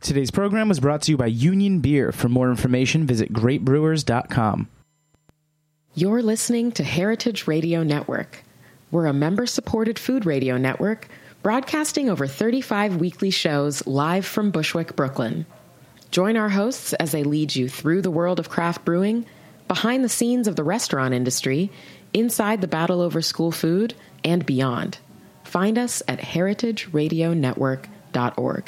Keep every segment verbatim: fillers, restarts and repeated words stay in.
Today's program was brought to you by Union Beer. For more information, visit great brewers dot com. You're listening to Heritage Radio Network. We're a member-supported food radio network broadcasting over thirty-five weekly shows live from Bushwick, Brooklyn. Join our hosts as they lead you through the world of craft brewing, behind the scenes of the restaurant industry, inside the battle over school food, and beyond. Find us at heritage radio network dot org.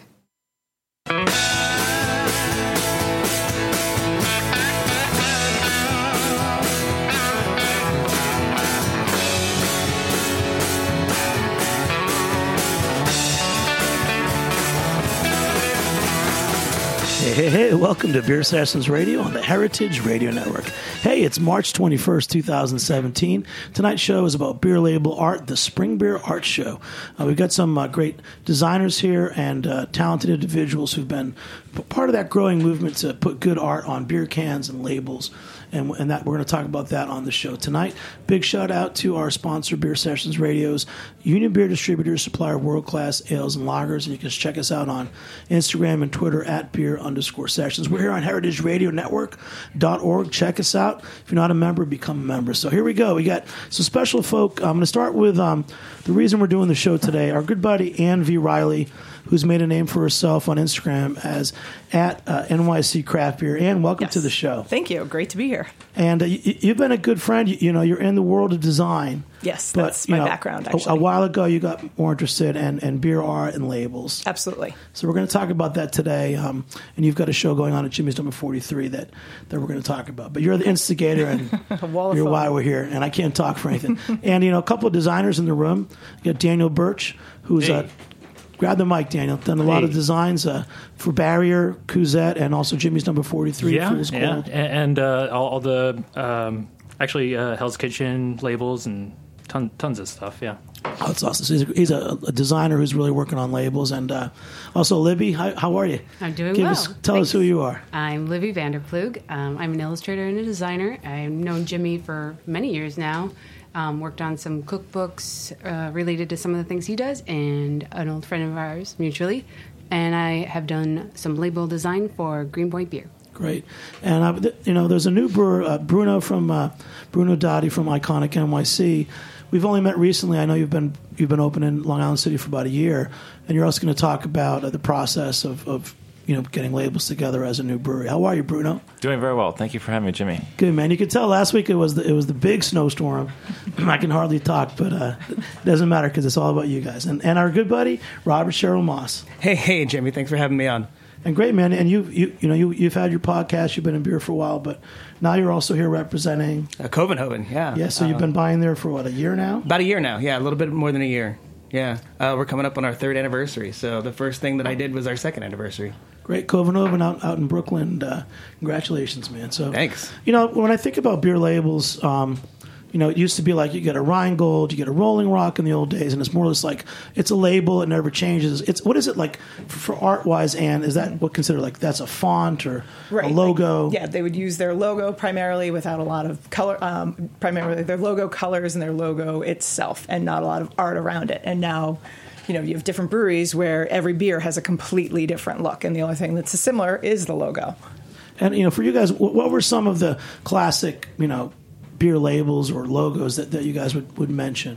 Hey, hey, hey, welcome to Beer Sessions Radio on the Heritage Radio Network. Hey, it's March twenty-first, twenty seventeen. Tonight's show is about beer label art, the Spring Beer Art Show. Uh, we've got some uh, great designers here and uh, talented individuals who've been part of that growing movement to put good art on beer cans and labels. And, and that we're going to talk about that on the show tonight. Big shout out to our sponsor, Beer Sessions Radio's Union Beer Distributors, supplier of world-class ales and lagers. And you can check us out on Instagram and Twitter at beer underscore sessions. We're here on heritage radio network dot org. Check us out. If you're not a member, become a member. So here we go. We got some special folk. I'm going to start with um, the reason we're doing the show today. Our good buddy Ann V. Riley, who's made a name for herself on Instagram as at uh, N Y C Craft Beer. Ann, welcome yes. to the show. Thank you. Great to be here. And uh, you, you've been a good friend. You, you know, you're in the world of design. Yes, but, that's my you know, background, a, actually. a while ago, you got more interested in, in beer art and labels. Absolutely. So we're going to talk about that today. Um, and you've got a show going on at Jimmy's Number forty-three that, that we're going to talk about. But you're the instigator, and Wall you're of why we're here. And I can't talk for anything. And, you know, a couple of designers in the room. You got Daniel Birch, who's hey. a... Grab the mic, Daniel. Done a lot hey. of designs uh, for Barrier, Couzette, and also Jimmy's Number forty-three. Yeah, Fool's yeah. Gold. And, and uh, all, all the, um, actually, uh, Hell's Kitchen labels and ton, tons of stuff, yeah. Oh, that's awesome. So he's a, he's a, a designer who's really working on labels. And uh, also, Libby, how, how are you? I'm doing Give well. Us, tell Thanks. us who you are. I'm Livy Vanderplug. Um, I'm an illustrator and a designer. I've known Jimmy for many years now. Um, worked on some cookbooks uh, related to some of the things he does, and an old friend of ours mutually. And I have done some label design for Green Point Beer. Great. And, uh, th- you know, there's a new brewer, uh, Bruno from uh, Bruno Dotti from Iconic N Y C. We've only met recently. I know you've been you've been open in Long Island City for about a year, and you're also going to talk about uh, the process of, of you know getting labels together as a new brewery. How are you, Bruno? Doing very well. Thank you for having me, Jimmy. Good, man. You could tell last week it was the, it was the big snowstorm. I can hardly talk, but uh, it doesn't matter because it's all about you guys. And and our good buddy Robert Sherrill Moss. Hey, hey, Jimmy. Thanks for having me on. And great, man. And you you you know you you've had your podcast. You've been in beer for a while, but now you're also here representing uh, Copenhagen. Yeah. Yeah. So you've been buying there for what, a year now? About a year now. Yeah, a little bit more than a year. Yeah. Uh, we're coming up on our third anniversary. So the first thing that I did was our second anniversary. Great, Copenhagen out out in Brooklyn. Uh, congratulations, man. So thanks. You know, when I think about beer labels, um, you know, it used to be like you get a Rheingold, you get a Rolling Rock in the old days, and it's more or less like it's a label, it never changes. It's what is it like for, for art wise, Anne? Is that what considered like that's a font or right. a logo? Like, yeah, they would use their logo primarily without a lot of color, um, primarily their logo colors and their logo itself, and not a lot of art around it. And now, you know, you have different breweries where every beer has a completely different look, and the only thing that's similar is the logo. And you know, for you guys, what, what were some of the classic, you know, beer labels or logos that, that you guys would, would mention?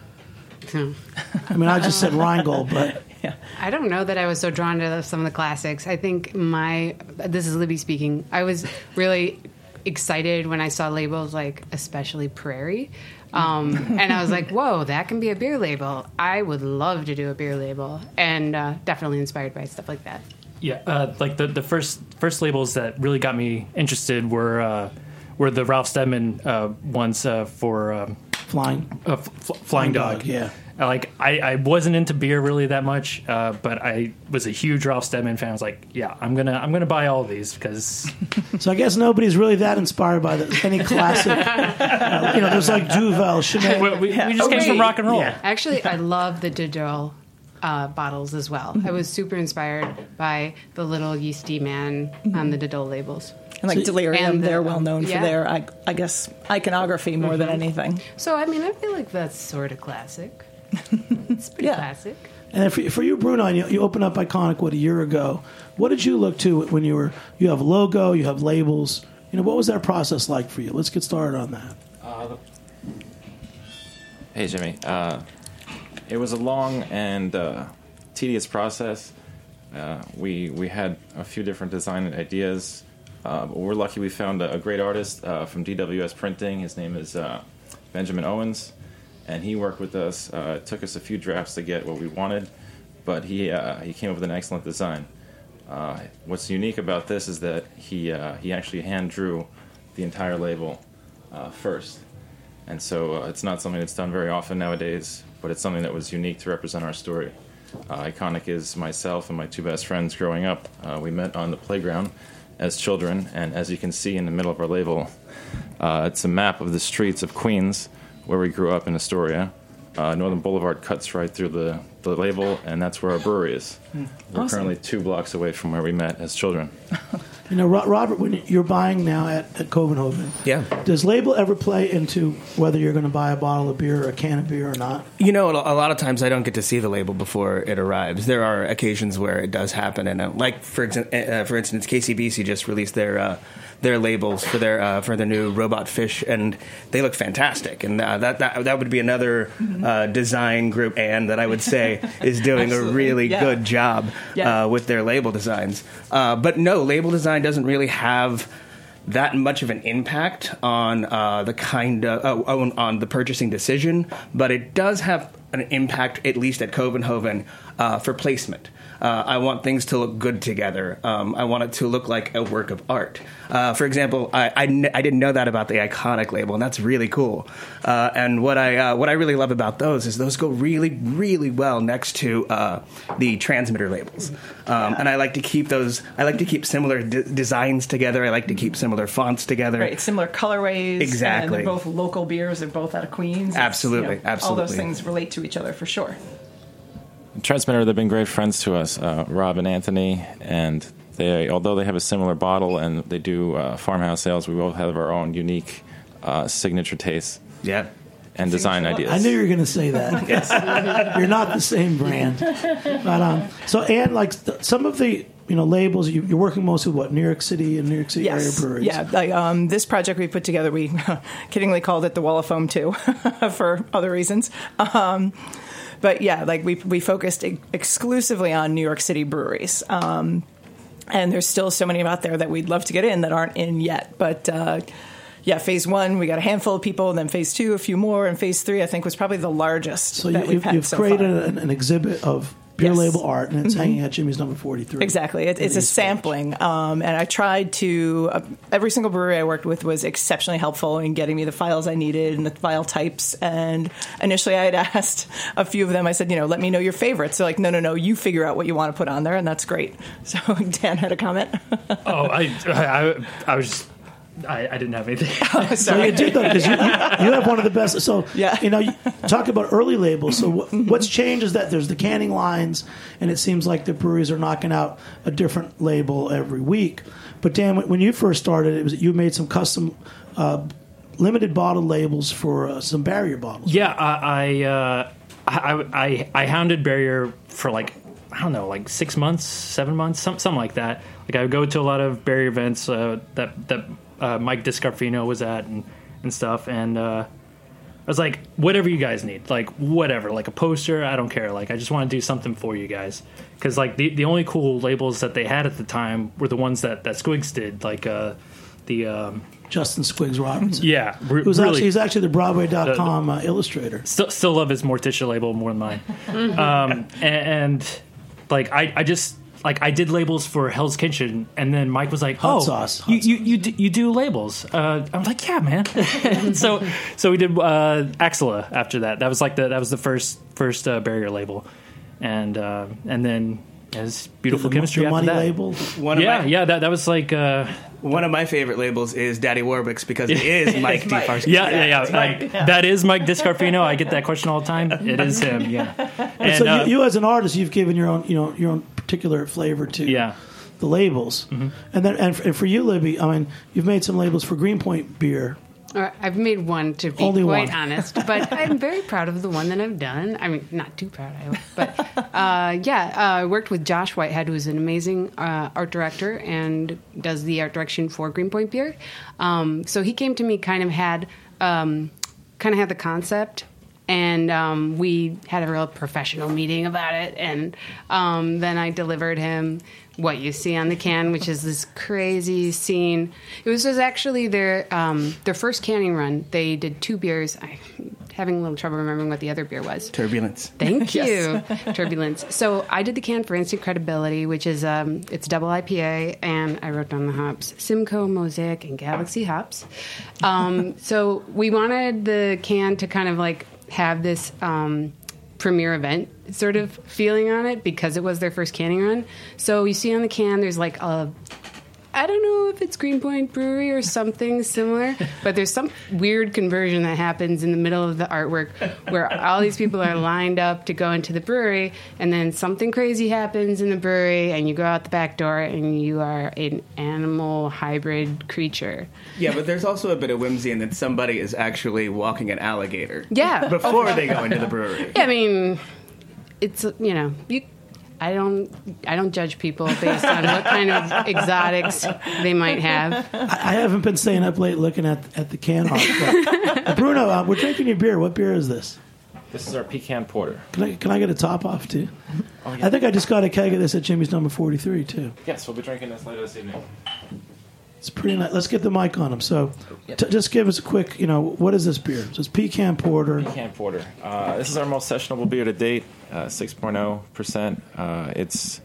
I mean, I just said Rheingold, but yeah. I don't know that I was so drawn to some of the classics. I think my, this is Libby speaking, I was really excited when I saw labels like especially Prairie. Um, and I was like, whoa, that can be a beer label. I would love to do a beer label, and uh, definitely inspired by stuff like that. Yeah, uh, like the, the first first labels that really got me interested were uh, were the Ralph Steadman uh, ones uh, for um, Flying uh, f- f- Flying Dog. Dog. Yeah, uh, like I, I wasn't into beer really that much, uh, but I was a huge Ralph Steadman fan. I was like, yeah, I'm gonna I'm gonna buy all of these because. So I guess nobody's really that inspired by the, any classic. uh, you know, there's like Duvel, Chanel. we, we, we just Oh, came wait. from rock and roll. Yeah. Actually, I love the Didol uh, bottles as well. I was super inspired by the little yeasty man on the Didol labels. And like So- Delirium, and the- they're well known yeah. for their, I, I guess, iconography more than anything. So, I mean, I feel like that's sort of classic. It's pretty Yeah. classic. And then for, for you, Bruno, you, you opened up Iconic, what, a year ago. What did you look to when you were, you have logo, you have labels. You know, what was that process like for you? Let's get started on that. Uh, hey, Jimmy. Uh, it was a long and uh, tedious process. Uh, we we had a few different design ideas. Uh, but we're lucky we found a, a great artist uh, from D W S Printing. His name is uh, Benjamin Owens. And he worked with us. Uh, it took us a few drafts to get what we wanted, but he uh, he came up with an excellent design. Uh, what's unique about this is that he uh, he actually hand drew the entire label uh, first, and so uh, it's not something that's done very often nowadays. But it's something that was unique to represent our story. Uh, Iconic is myself and my two best friends growing up. Uh, we met on the playground as children, and as you can see in the middle of our label, uh, it's a map of the streets of Queens, where we grew up in Astoria. Uh, Northern Boulevard cuts right through the, the label, and that's where our brewery is. Mm. We're Awesome. currently two blocks away from where we met as children. You know, Ro- Robert, when you're buying now at, at Copenhagen, Yeah. does label ever play into whether you're going to buy a bottle of beer or a can of beer or not? You know, a lot of times I don't get to see the label before it arrives. There are occasions where it does happen, and uh, like for exa- uh, for instance, K C B C just released their uh, their labels for their uh, for their new robot fish, and they look fantastic. And uh, that, that that would be another uh, design group, and that I would say is doing a really yeah. good job Yeah. uh, with their label designs. Uh, but no, label design doesn't really have that much of an impact on uh, the kind of uh, on, on the purchasing decision, but it does have an impact, at least at Copenhagen, uh, for placement. Uh, I want things to look good together. Um, I want it to look like a work of art. Uh, for example, I, I, kn- I didn't know that about the Iconic label, and that's really cool. Uh, and what I uh, what I really love about those is those go really, really well next to uh, the transmitter labels. Um, and I like to keep those. I like to keep similar d- designs together. I like to keep similar fonts together. Right, similar colorways. Exactly. And they're both local beers. They're both out of Queens. It's, Absolutely, you know, absolutely. All those things relate to each other for sure. Transmitter, they've been great friends to us, uh, Rob and Anthony, and they, although they have a similar bottle and they do uh, farmhouse sales, we both have our own unique uh, signature tastes Yeah. and design ideas. I knew you were going to say that. You're not the same brand. But, um, so, and like th- some of the you know labels, you, you're working mostly with what, New York City and New York City area Yes. breweries. Yeah. Like, um, this project we put together, we kiddingly called it the Wall of Foam too, for other reasons. Um, but yeah, like we we focused e- exclusively on New York City breweries. Um, and there's still so many out there that we'd love to get in that aren't in yet. But uh, yeah, phase one, we got a handful of people, and then phase two, a few more, and phase three, I think, was probably the largest So that you, we've you've, had you've so created far. an, an exhibit of beer Yes. label art, and it's hanging at Jimmy's number forty-three. Exactly. It, it's a East Village. sampling. Um, and I tried to, uh, every single brewery I worked with was exceptionally helpful in getting me the files I needed and the file types. And initially I had asked a few of them, I said, you know, let me know your favorites. They're like, no, no, no, you figure out what you want to put on there. And that's great. So Dan had a comment. Oh, I, I, I was just, I, I didn't have anything. Oh, So sorry. you did though, because you, you, you have one of the best. So Yeah. you know, you talk about early labels. So what, what's changed is that there's the canning lines, and it seems like the breweries are knocking out a different label every week. But Dan, when when you first started, it was you made some custom uh, limited bottle labels for uh, some barrier bottles. Yeah, I I, uh, I I I hounded Barrier for like I don't know, like six months, seven months, some, something like that. Like I would go to a lot of Barrier events uh, that that uh, Mike Discarfino was at and and stuff, and uh, I was like, whatever you guys need, like whatever, like a poster, I don't care. Like I just want to do something for you guys, because like the the only cool labels that they had at the time were the ones that that Squigs did, like uh, the. Um, Justin Squigs Robinson. yeah, re- Who's really. actually he's actually the Broadway dot com uh, illustrator. Still, still love his Morticia label more than mine. um, and, and like I, I just like I did labels for Hell's Kitchen, and then Mike was like, Hot "Oh, sauce, hot you, you you do, you do labels?" Uh, I'm like, "Yeah, man." so so we did uh, Axela after that. That was like the that was the first first uh, Barrier label, and uh, and then as beautiful The- chemistry the after money that. label. One of Yeah, my, yeah, that that was like. Uh, One of my favorite labels is Daddy Warwick's because it is Mike Mike. DeFarce. yeah, yeah, yeah. Mike, Like, yeah. That is Mike Discarfino. I get that question all the time. It is him. Yeah. And, so uh, you, you as an artist, you've given your own, you know, your own particular flavor to Yeah. the labels, and then and for, and for you, Libby, I mean, you've made some labels for Greenpoint beer Or I've made one, to be Only quite one. honest, but I'm very proud of the one that I've done. I mean, not too proud, I hope. But uh, yeah, uh, I worked with Josh Whitehead, who's an amazing uh, art director and does the art direction for Greenpoint Beer. Um, so he came to me, kind of had um, kind of had the concept. And um, we had a real professional meeting about it. And um, then I delivered him what you see on the can, which is this crazy scene. It was, was actually their um, their first canning run. They did two beers. I'm having a little trouble remembering what the other beer was. Turbulence. Thank you. Turbulence. So I did the can for Instant Credibility, which is um, it's double I P A, and I wrote down the hops: Simcoe, Mosaic, and Galaxy hops. Um, so we wanted the can to kind of like have this um, premiere event sort of feeling on it because it was their first canning run. So you see on the can, there's like a, I don't know if it's Greenpoint Brewery or something similar, but there's some weird conversion that happens in the middle of the artwork where all these people are lined up to go into the brewery, and then something crazy happens in the brewery, and you go out the back door, and you are an animal hybrid creature. Yeah, but there's also a bit of whimsy in that somebody is actually walking an alligator. Yeah. Before they go into the brewery. I mean, it's, you know, you... I don't. I don't judge people based on what kind of exotics they might have. I, I haven't been staying up late looking at at the can art. But Bruno, uh, we're drinking your beer. What beer is this? This is our pecan porter. Can I can I get a top off too? Oh, yeah. I think I just got a keg of this at Jimmy's Number forty-three too. Yes, we'll be drinking this later this evening. It's pretty nice. Let's get the mic on him. So, t- just give us a quick. You know, what is this beer? So it's pecan porter. Pecan porter. Uh, this is our most sessionable beer to date. Uh, six point oh percent. Uh, it's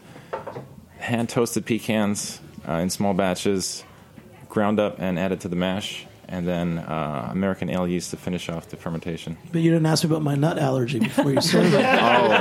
hand toasted pecans uh, in small batches, ground up and added to the mash, and then uh, American ale yeast to finish off the fermentation. But you didn't ask me about my nut allergy before you served it. Oh,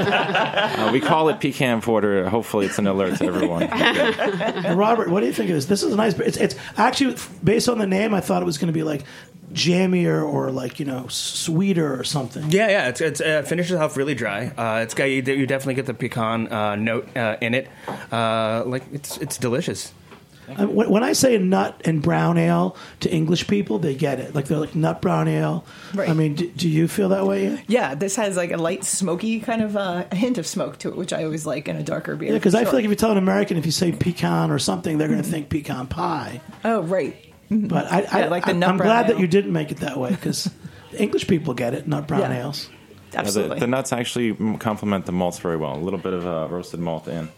uh, we call it pecan porter. Hopefully, it's an alert to everyone. And Robert, what do you think of this? This is a nice beer. It's, it's actually, based on the name, I thought it was going to be like jammier or like, you know, sweeter or something. Yeah, yeah. It's it's uh, finishes off really dry. Uh, it's got you, you definitely get the pecan uh, note uh, in it. Uh, like it's it's delicious. I mean, when, when I say nut and brown ale to English people, they get it. Like they're like nut brown ale. Right. I mean, do, do you feel that way? Yeah, this has like a light smoky kind of uh, a hint of smoke to it, which I always like in a darker beer. Yeah, because I Sure. feel like if you tell an American, if you say pecan or something, they're going to think pecan pie. Oh, right. But I, I, Yeah, like the I, nut I'm brown glad that ale. you didn't make it that way because English people get it, nut brown Yeah. ales. Yeah, Absolutely. the, the nuts actually complement the malts very well. A little bit of uh, roasted malt in.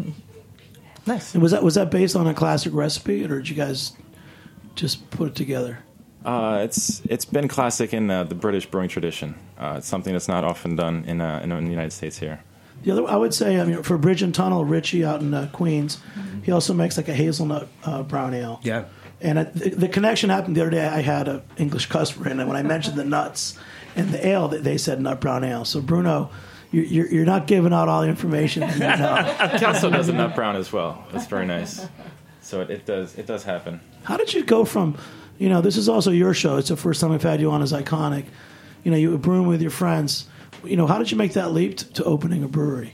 Nice. And was that was that based on a classic recipe, or did you guys just put it together? Uh, it's it's been classic in uh, the British brewing tradition. Uh, it's something that's not often done in, uh, in in the United States here. The other, I would say, I mean, for Bridge and Tunnel, Richie out in uh, Queens, he also makes like a hazelnut uh, brown ale. Yeah. And it, the, the connection happened the other day. I had an English customer in, and when I mentioned the nuts and the ale, they they said nut brown ale. So Bruno, you, you're you're not giving out all the information that you know. Kelso does a nut brown as well. That's very nice. So it, it does it does happen. How did you go from, you know, this is also your show. It's the first time I've had you on as Iconic. You know, you were brewing with your friends. You know, how did you make that leap to, to opening a brewery?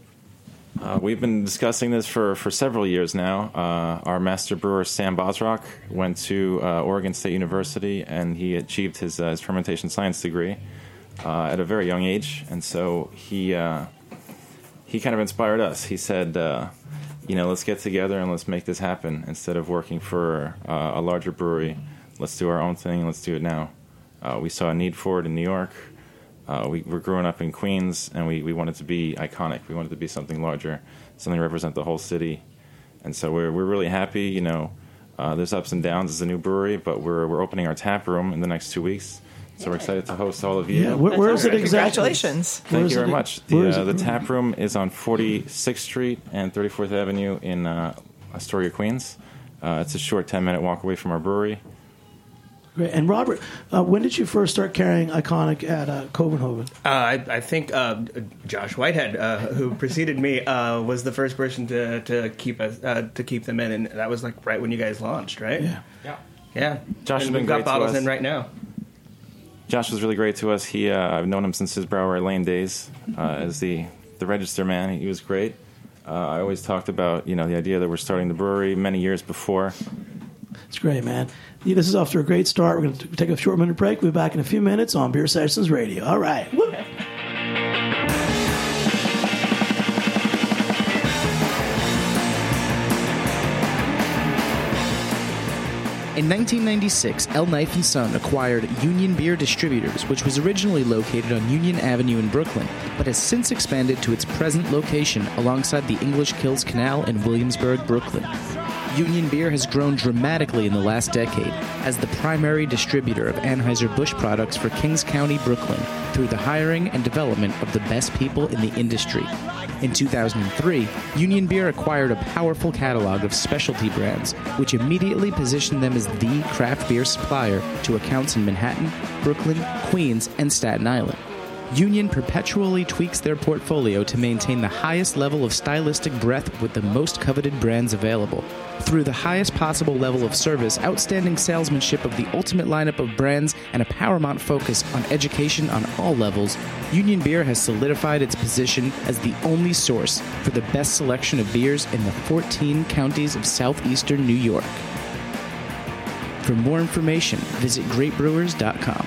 Uh, we've been discussing this for, for several years now. Uh, our master brewer, Sam Bosrock, went to uh, Oregon State University, and he achieved his, uh, his fermentation science degree uh, at a very young age. And so he uh, he kind of inspired us. He said, uh, you know, let's get together and let's make this happen. Instead of working for uh, a larger brewery, let's do our own thing. Let's do it now. Uh, we saw a need for it in New York. Uh, we were growing up in Queens, and we, we wanted to be iconic. We wanted to be something larger, something to represent the whole city. And so we're we're really happy. You know, uh, there's ups and downs as a new brewery, but we're we're opening our tap room in the next two weeks. So we're excited to host all of you. Yeah, where, where is it exactly? Congratulations. Thank Where you is very it? much. Where The, is uh, it? the tap room is on forty-sixth Street and thirty-fourth Avenue in uh, Astoria, Queens. Uh, it's a short ten-minute walk away from our brewery. Great. And Robert, uh, when did you first start carrying Iconic at uh, Copenhagen? Uh, I, I think uh, Josh Whitehead, uh, who preceded me, uh, was the first person to to keep us uh, to keep them in, and that was like right when you guys launched, right? Yeah. Yeah. Yeah. Josh has and been we've got great to bottles us. in right now. Josh was really great to us. He, uh, I've known him since his Brower Lane days uh, as the, the register man. He was great. Uh, I always talked about, you know, the idea that we're starting the brewery many years before. It's great, man. Yeah, this is off to a great start. We're going to take a short minute break. We'll be back in a few minutes on Beer Sessions Radio. All right. Woo. In nineteen ninety-six, El Knife and Son acquired Union Beer Distributors, which was originally located on Union Avenue in Brooklyn, but has since expanded to its present location alongside the English Kills Canal in Williamsburg, Brooklyn. Union Beer has grown dramatically in the last decade as the primary distributor of Anheuser-Busch products for Kings County, Brooklyn, through the hiring and development of the best people in the industry. In two thousand three, Union Beer acquired a powerful catalog of specialty brands, which immediately positioned them as the craft beer supplier to accounts in Manhattan, Brooklyn, Queens, and Staten Island. Union perpetually tweaks their portfolio to maintain the highest level of stylistic breadth with the most coveted brands available. Through the highest possible level of service, outstanding salesmanship of the ultimate lineup of brands, and a paramount focus on education on all levels, Union Beer has solidified its position as the only source for the best selection of beers in the fourteen counties of southeastern New York. For more information, visit great brewers dot com.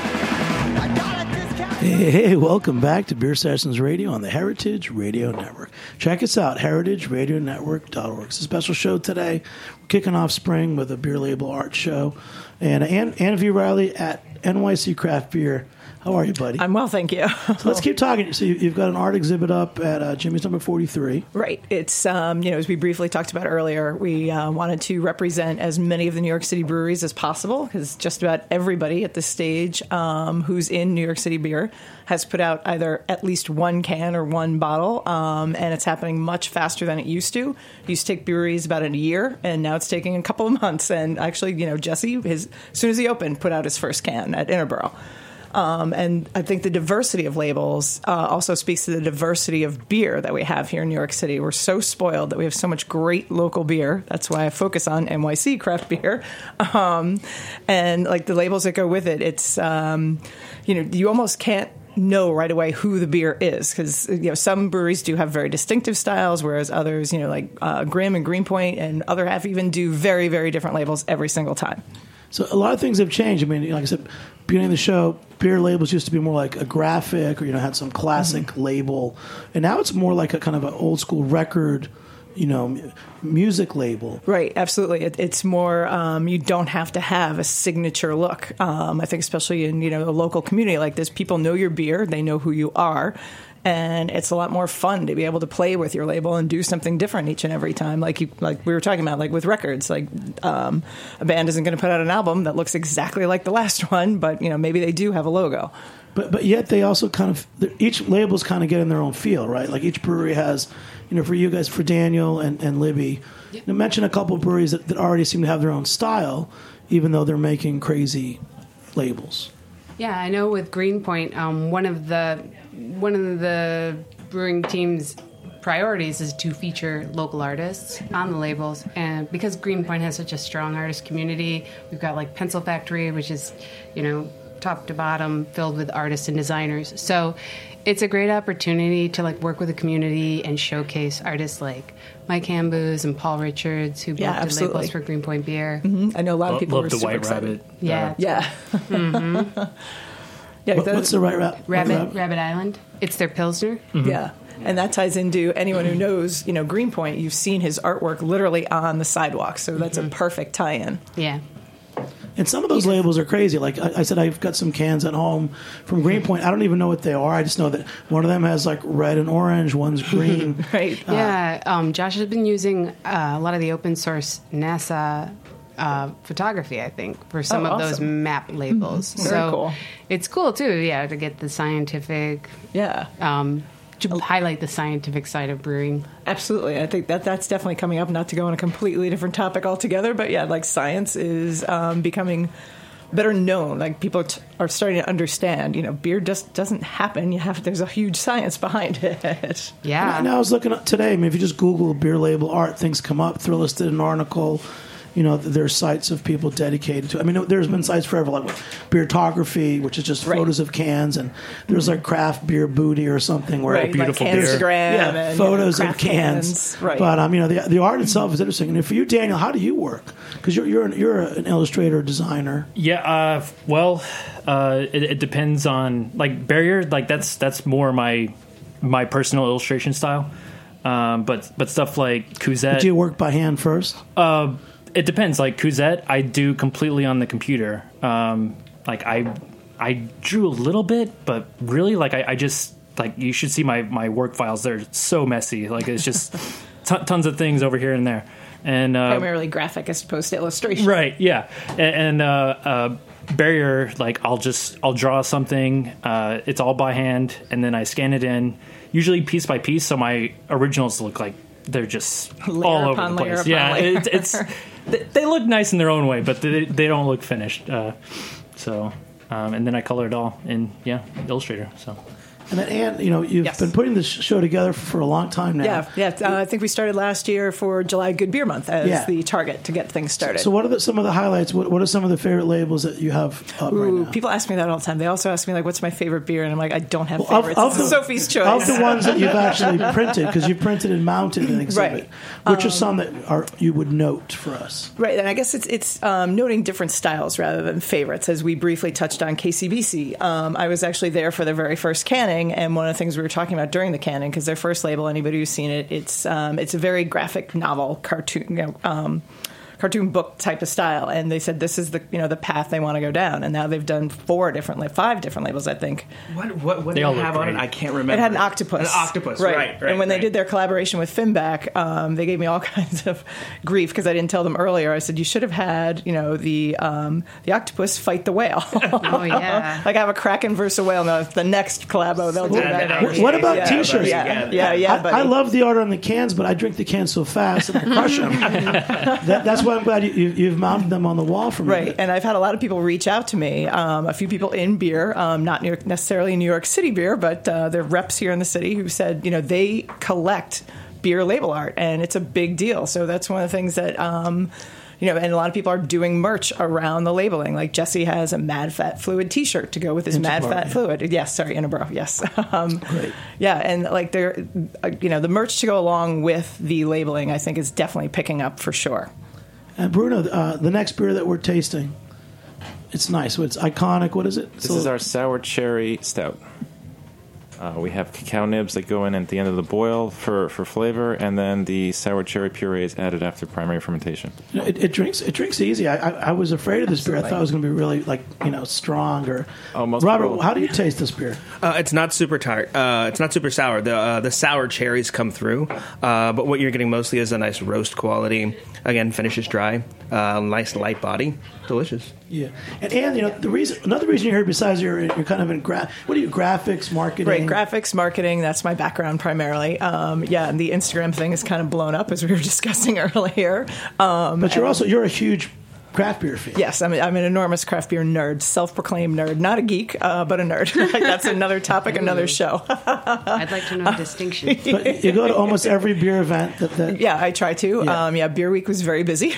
Hey, hey, welcome back to Beer Sessions Radio on the Heritage Radio Network. Check us out, heritage radio network dot org. It's a special show today. We're kicking off spring with a beer label art show. And Ann, Anna V. Riley at N Y C Craft Beer. How are you, buddy? I'm well, thank you. So let's keep talking. So you- you've got an art exhibit up at uh, Jimmy's number forty-three. Right. It's, um, you know, as we briefly talked about earlier, we uh, wanted to represent as many of the New York City breweries as possible because just about everybody at this stage um, who's in New York City beer has put out either at least one can or one bottle, um, and it's happening much faster than it used to. It used to take breweries about a year, and now it's taking a couple of months. And actually, you know, Jesse, his, as soon as he opened, put out his first can at Interborough. Um, and I think the diversity of labels uh, also speaks to the diversity of beer that we have here in New York City. We're so spoiled that we have so much great local beer. That's why I focus on N Y C craft beer. Um, and like the labels that go with it, it's, um, you know, you almost can't know right away who the beer is because, you know, some breweries do have very distinctive styles, whereas others, you know, like uh, Grimm and Greenpoint and other half even do very, very different labels every single time. So a lot of things have changed. I mean, like I said, beginning of the show, beer labels used to be more like a graphic or, you know, had some classic mm-hmm. label. And now it's more like a kind of an old school record, you know, m- music label. Right, absolutely. It, it's more, um, you don't have to have a signature look. Um, I think especially in, you know, a local community like this, people know your beer, they know who you are. And it's a lot more fun to be able to play with your label and do something different each and every time. Like you, like we were talking about, like with records, like um, a band isn't going to put out an album that looks exactly like the last one, but you know maybe they do have a logo. But but yet they also kind of each label's kind of getting their own feel, right? Like each brewery has, you know, for you guys, for Daniel and, and Libby, yep. you mention a couple of breweries that, that already seem to have their own style, even though they're making crazy labels. Yeah, I know with Greenpoint, um, one of the one of the brewing team's priorities is to feature local artists on the labels, and because Greenpoint has such a strong artist community, we've got like Pencil Factory, which is, you know, top to bottom filled with artists and designers. So it's a great opportunity to like work with the community and showcase artists like Mike Hambus and Paul Richards, who both yeah, did labels for Greenpoint Beer. Mm-hmm. I know a lot of people Love were the super White excited. Rabbit. Yeah, Yeah. mm-hmm. yeah. What, that- what's the right ra- Rabbit rabbit? Rabbit Island. It's their Pilsner. Mm-hmm. Yeah. And that ties into anyone who knows, you know, Greenpoint, you've seen his artwork literally on the sidewalk. So that's a perfect tie-in. Yeah. And some of those labels are crazy. Like I, I said, I've got some cans at home from Greenpoint. I don't even know what they are. I just know that one of them has like red and orange, one's green. Right. Uh, Yeah, um, Josh has been using uh, a lot of the open source NASA uh, photography, I think, for some Oh, of those awesome. map labels. Very so cool. it's cool too, yeah, to get the scientific, Yeah. um, to highlight the scientific side of brewing. Absolutely. I think that that's definitely coming up, not to go on a completely different topic altogether, but yeah, like science is um, becoming better known. Like people t- are starting to understand, you know, beer just doesn't happen. You have, there's a huge science behind it. Yeah. And I was looking up today. I mean, if you just Google beer label art, things come up. Thrillist did an article. you know, there's sites of people dedicated to. I mean, there's been sites forever like Beertography, which is just Right. photos of cans, and there's like Craft Beer Booty or something where Right, beautiful like beer. Instagram yeah, and photos you know, of craft cans. Right. But um, you know, the the art itself is interesting. And for you, Daniel, how do you work? Because you're you're an, you're an illustrator, designer. Yeah, uh, well, uh, it, it depends on like Barrier. Like that's that's more my my personal illustration style. Um, but but stuff like Couzette, Do you work by hand first? uh, it depends. Like Couzette, I do completely on the computer. Um, like I I drew a little bit, but really, like I, I just like you should see my my work files. They're so messy. Like it's just t- tons of things over here and there. And uh, primarily graphic as opposed to illustration. Right, yeah, and, and uh, uh, Barrier, like I'll just I'll draw something. Uh, it's all by hand, and then I scan it in, usually piece by piece, so my originals look like they're just Layer all over upon the layer place. upon Yeah, layer. it, it's they, they look nice in their own way, but they they don't look finished. Uh, so, um, and then I color it all in yeah Illustrator. So. And then, Anne, you know, you've Yes. been putting this show together for, for a long time now. Yeah, yeah. Uh, I think we started last year for July Good Beer Month as Yeah. the target to get things started. So, what are the, some of the highlights? What, what are some of the favorite labels that you have up Ooh, right now? people ask me that all the time. They also ask me like, "What's my favorite beer?" And I'm like, "I don't have Well, of- favorites. of It's the- Sophie's choice." Of the ones that you've actually printed, because you've printed and mounted an exhibit, Right. Um, which are some that are you would note for us? Right, and I guess it's it's um, noting different styles rather than favorites, as we briefly touched on K C B C. Um, I was actually there for their very first canning, and one of the things we were talking about during the canning, because their first label, anybody who's seen it, it's um, it's a very graphic novel, cartoon, you know, um, cartoon book type of style, and they said this is the you know the path they want to go down, and now they've done four different, like five different labels, I think. What what what They did all it look have on it? great. I can't remember. It had an octopus. An octopus, right? right? right and when they right. did their collaboration with Finback, um, they gave me all kinds of grief because I didn't tell them earlier. I said you should have had, you know, the um, the octopus fight the whale. Oh, yeah. Like I have a kraken versus a whale. No, the next collabo they'll do Yeah, that. that What, what about yeah, T-shirts? Yeah, yeah, yeah. I, buddy. I love the art on the cans, but I drink the cans so fast and I crush them. that, that's why I'm glad you, you, you've mounted them on the wall for me. Right, and I've had a lot of people reach out to me. Um, a few people in beer, um, not New York, necessarily New York City beer, but uh, they're reps here in the city who said, you know, they collect beer label art, and it's a big deal. So that's one of the things that. Um, You know, and a lot of people are doing merch around the labeling. Like Jesse has a Mad Fat Fluid T-shirt to go with his Mad Interboro, Fat yeah. Fluid. Yes, sorry, Interboro. Yes, um, Great. yeah, and like they're, uh, you know, the merch to go along with the labeling, I think, is definitely picking up for sure. And Bruno, uh, the next beer that we're tasting, it's nice. It's iconic. What is it? This is our sour cherry stout. Uh, we have cacao nibs that go in at the end of the boil for, for flavor, and then the sour cherry puree is added after primary fermentation. You know, it, it drinks. It drinks easy. I, I, I was afraid of this beer. I thought it was going to be really like you know strong. Or Oh, most Robert, people- how do you taste this beer? Uh, it's not super tart. Uh, it's not super sour. The uh, the sour cherries come through, uh, but what you're getting mostly is a nice roast quality. Again, finishes dry. Uh, nice light body. Delicious. Yeah, and and you know the reason, another reason you're here besides you're you're kind of in gra- what are you graphics, marketing, Right, graphics, marketing, that's my background primarily. Um, yeah, and the Instagram thing is kind of blown up as we were discussing earlier. Um, But you're and- also you're a huge craft beer fan. Yes, I'm, I'm an enormous craft beer nerd, self-proclaimed nerd, not a geek, uh, but a nerd. Like, that's another topic, another show. I'd like to know the distinction. But you go to almost every beer event that, that Yeah, I try to. Yeah. Um, yeah, Beer Week was very busy,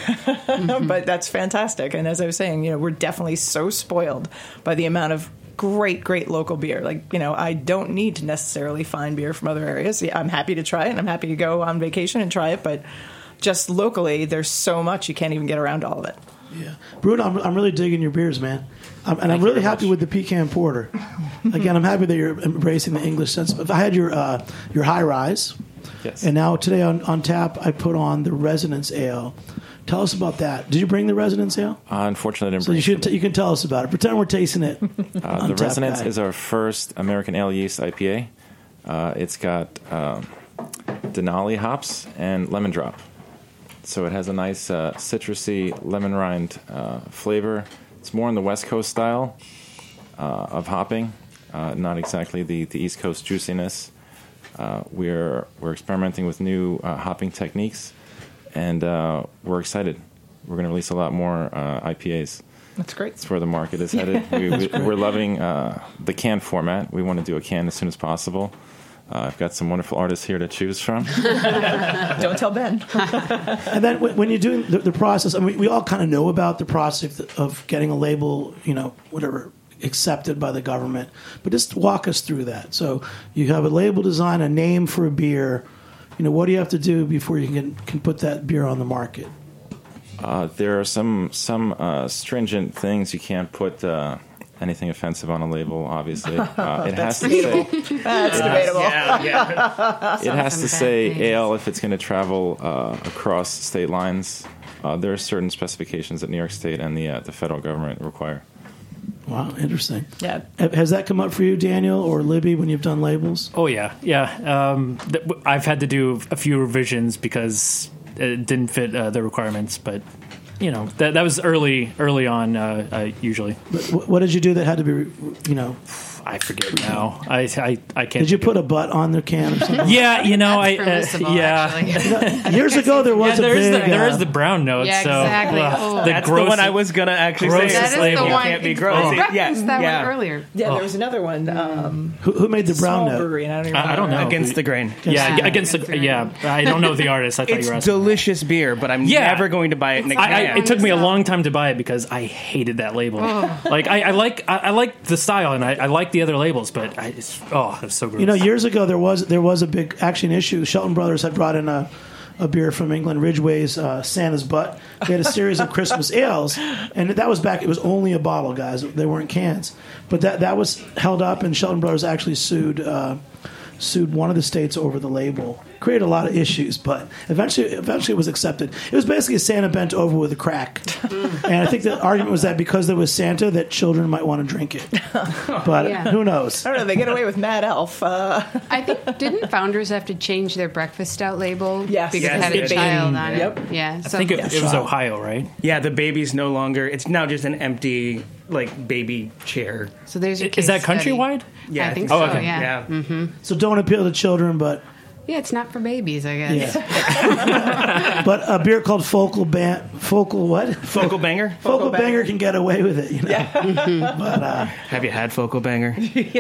but that's fantastic. And as I was saying, you know, we're definitely so spoiled by the amount of great, great local beer. Like, you know, I don't need to necessarily find beer from other areas. Yeah, I'm happy to try it, and I'm happy to go on vacation and try it, but just locally, there's so much you can't even get around all of it. Yeah, Bruno, I'm, I'm really digging your beers, man. I'm, and I'm you really very happy much. with the pecan porter. Again, I'm happy that you're embracing the English sense. If I had your uh, your high rise, Yes. and now today on, on tap, I put on the Resonance Ale. Tell us about that. Did you bring the Resonance Ale? Uh, unfortunately, I didn't So you bring should some. t- you can tell us about it. Pretend we're tasting it. Uh, on the tap Resonance guy. is our first American Ale yeast I P A. Uh, it's got um, Denali hops and lemon drop. So it has a nice uh, citrusy lemon rind uh, flavor. It's more in the West Coast style uh, of hopping, uh, not exactly the, the East Coast juiciness. Uh, we're we're experimenting with new uh, hopping techniques, and uh, we're excited. We're going to release a lot more uh, I P As. That's great. That's where the market is headed. we, we, we're loving uh, the can format. We want to do a can as soon as possible. Uh, I've got some wonderful artists here to choose from. Don't tell Ben. And then when when you're doing the, the process, I mean, we all kind of know about the process of getting a label, you know, whatever, accepted by the government. But just walk us through that. So you have a label design, a name for a beer. You know, what do you have to do before you can can put that beer on the market? Uh, there are some some uh, stringent things. You can't put uh, anything offensive on a label, obviously. Uh, it has to say That's debatable. Yeah, yeah. it has to Some say bad things. ale if it's going to travel uh, across state lines. Uh, there are certain specifications that New York State and the uh, the federal government require. Wow, interesting. Yeah. Has that come up for you, Daniel or Libby, when you've done labels? Oh yeah, yeah. Um, th- I've had to do a few revisions because it didn't fit uh, the requirements, but you know that that was early, early on. Uh, uh, usually, But wh- what did you do that had to be, you know? I forget now. I I, I can't. Did you think put of- a butt on the can or something? Yeah, you know, I That's uh, permissible, yeah. actually. Years ago, there was Yeah, a there is big. the, there uh, is the brown note. Yeah, so, exactly. uh, Oh. the That's gross, the one I was going to actually say. grossest That is label. the one. Can't be We gross. It- referenced yeah, that yeah. one earlier. Yeah, Oh. there was another one. Um, who, who made the brown small note? brewery, and I don't even I, I don't know. Against the grain. Yeah, Yeah. against the yeah. I don't know the artist. I thought It's you were asking. delicious beer, but I'm Yeah. never going to buy it in a can. I, I, it took me a long time to buy it because I hated that label. Like I, I like I, I like the style and I, I like the other labels, but I it's, oh, it's so gross. You know, years ago there was there was a big action issue. Shelton Brothers had brought in a, a beer from England, Ridgway's uh, Santa's Butt. They had a series of Christmas ales, and that was back. It was only a bottle, guys. They weren't cans. But that that was held up, and Shelton Brothers actually sued uh, sued one of the states over the label. Created a lot of issues, but eventually, eventually it was accepted. It was basically a Santa bent over with a crack, and I think the argument was that because there was Santa, that children might want to drink it. But Yeah. who knows? I don't know. They get away with Mad Elf. Uh, I think didn't Founders have to change their breakfast stout label? Yes. because Yes, it had a it did. child on Yep. it. Yeah, I so think it, it was Ohio, right? Yeah, the baby's no longer. It's now just an empty, like, baby chair. so there's your Is case that study. countrywide? Yeah, I think Oh, so. okay. Yeah. Yeah. So don't appeal to children, but. Yeah, it's not for babies, I guess. Yeah. But a beer called Focal Ban Focal what? Focal Banger? Focal Banger. Banger can get away with it, you know. But uh, Have you had Focal Banger? we do.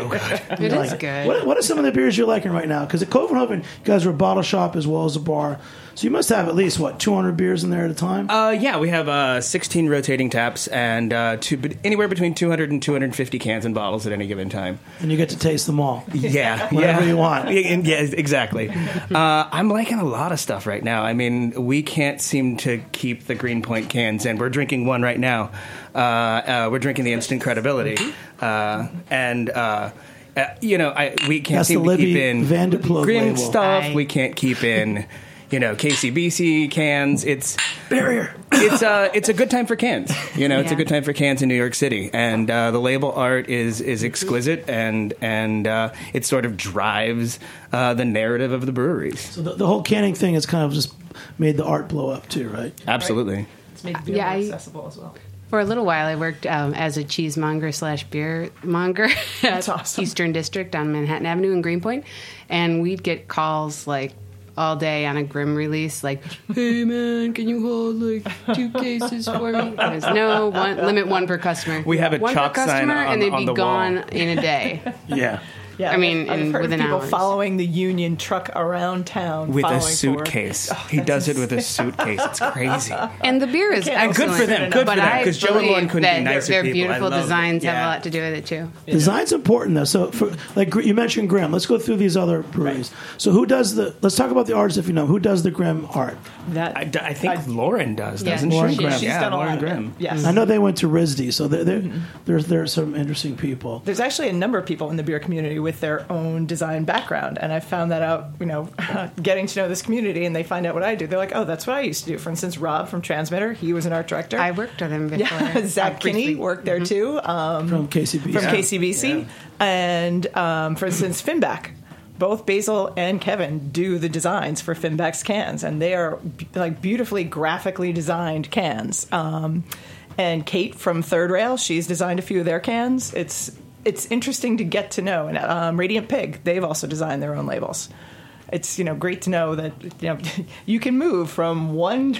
It is good. What, what are some of the beers you're liking right now? Because at Copenhagen, you guys are a bottle shop as well as a bar, so you must have at least what two hundred beers in there at a time. Uh, yeah, we have uh, sixteen rotating taps and uh, two, but anywhere between two hundred and two hundred fifty cans and bottles at any given time. And you get to taste them all. Yeah, Whatever yeah. you want. Yeah, yeah, exactly. Uh, I'm liking a lot of stuff right now. I mean, we can't seem to keep the Greenpoint cans in. We're drinking one right now. Uh, uh, we're drinking the Instant Credibility, uh, and. Uh, uh, you know, I, we can't That's seem the to keep Libby in Vanderplug Grim label. stuff. Aye. We can't keep in, you know, K C B C cans. It's Barrier. it's uh it's a good time for cans. You know, it's a Yeah. good time for cans in New York City, and uh, the label art is is exquisite, and and uh, it sort of drives uh, the narrative of the breweries. So the, the whole canning thing has kind of just made the art blow up too, right? Absolutely. it's made beer Yeah, more I- accessible as well. For a little while, I worked um, as a cheesemonger slash beer monger at awesome. Eastern District on Manhattan Avenue in Greenpoint, and we'd get calls like all day on a Grim release, like, "Hey man, can you hold like two cases for me?" There was no one limit, one per customer. We have a one chalk per sign customer, on- and they'd on be the gone wall. in a day. Yeah. Yeah, I mean, I've in- heard within of people hours. following the Union truck around town With a following for- suitcase. Oh, he that's does it with a suitcase. It's crazy. And the beer is can't- And good excellent. for them. Good for but them. I Because Joe and Lauren believe couldn't that be their, nicer their people. I beautiful love designs them. have a Yeah. lot to do with it too. Design's important though. So, for like Gr- you mentioned Grimm, let's go through these other breweries. So, who does the? Let's talk about the artists if you know. Who does the Grimm art? That I, I think I- Lauren does, Yeah, doesn't Lauren she? Grimm. she's yeah, done a Lauren lot of it. Grimm. Yes. I know they went to R I S D, so they're, they're, there's there's some interesting people. There's actually a number of people in the beer community with their own design background, and I found that out, you know, getting to know this community, and they find out what I do. They're like, oh, that's what I used to do. For instance, Rob from Transmitter, he was an art director. I worked with him before. yeah, Zach Uh, briefly. Kinney worked there too, um, From K C B C. from K C B C, and um, for instance, Finback. Both Basil and Kevin do the designs for Finback's cans, and they are like beautifully graphically designed cans. Um, and Kate from Third Rail, she's designed a few of their cans. It's it's interesting to get to know. And um, Radiant Pig, they've also designed their own labels. It's, you know, great to know that, you know, you can move from one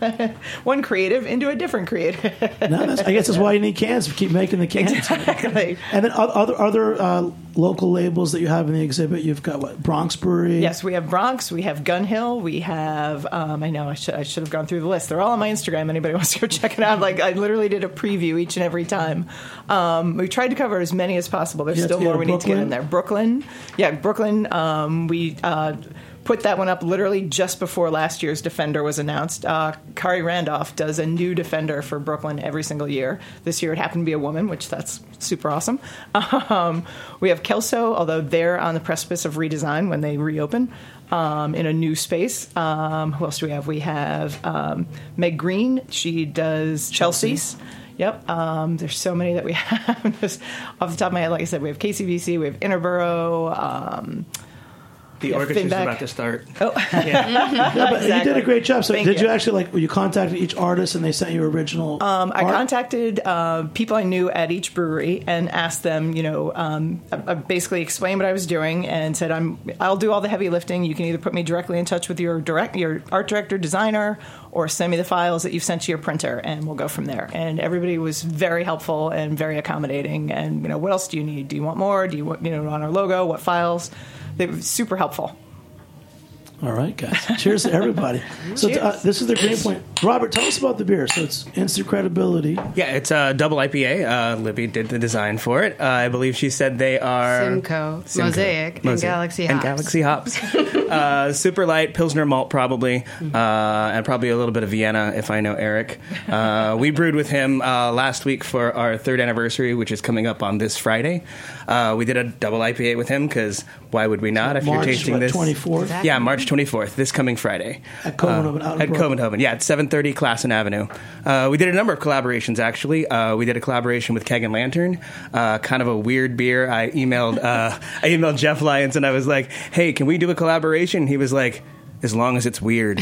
one creative into a different creative. No, that's, I guess that's why you need cans to keep making the cans. Exactly. And then o- other other uh, local labels that you have in the exhibit. You've got what, Bronx Brewery? Yes, we have Bronx, we have Gun Hill, we have, um, I know I should, I should have gone through the list. They're all on my Instagram. Anybody wants to go check it out? Like, I literally did a preview each and every time. Um, we tried to cover as many as possible. There's You have still to go more to we need to get Brooklyn? in there. Brooklyn. Yeah, Brooklyn. Um, we uh, put that one up literally just before last year's Defender was announced. Uh, Kari Randolph does a new Defender for Brooklyn every single year. This year it happened to be a woman, which that's super awesome. Um, we have Kelso, although they're on the precipice of redesign when they reopen um, in a new space. Um, who else do we have? We have um, Meg Green. She does Chelsea's. Yep. Um, there's so many that we have. Just off the top of my head, like I said, we have K C B C, we have Interborough. Um, The Yeah, orchestra's Finback. about to start. oh, Yeah, but you did a great job. So Thank did you. you. actually, like, you contacted each artist and they sent you original Um, I art? contacted uh, people I knew at each brewery and asked them, you know, um, I, I basically explained what I was doing and said, "I'm, I'll do all the heavy lifting. You can either put me directly in touch with your direct, your art director, designer, or send me the files that you've sent to your printer, and we'll go from there." And everybody was very helpful and very accommodating. And you know, what else do you need? Do you want more? Do you want, you know, on our logo? What files? They were super helpful. All right, guys. Cheers to everybody. So uh, this is the Green Point. Robert, tell us about the beer. So it's instant credibility. Yeah, it's a double I P A. Uh, Libby did the design for it. Uh, I believe she said they are Simcoe, Simcoe. Mosaic, and Mosaic. Galaxy and Hops. Galaxy Hops. uh, super light Pilsner malt, probably, uh, and probably a little bit of Vienna if I know Eric. Uh, we brewed with him uh, last week for our third anniversary, which is coming up on this Friday. Uh, we did a double I P A with him because why would we not? If March you're tasting what, this, twenty-fourth? Exactly. yeah, March twenty-fourth, this coming Friday. At Covenhoven, out in At Brooklyn. Covenhoven, yeah, at seven thirty Classen Avenue. Uh, we did a number of collaborations, actually. Uh, we did a collaboration with Keg and Lantern, uh, kind of a weird beer. I emailed uh, I emailed Jeff Lyons, and I was like, hey, can we do a collaboration? He was like, as long as it's weird.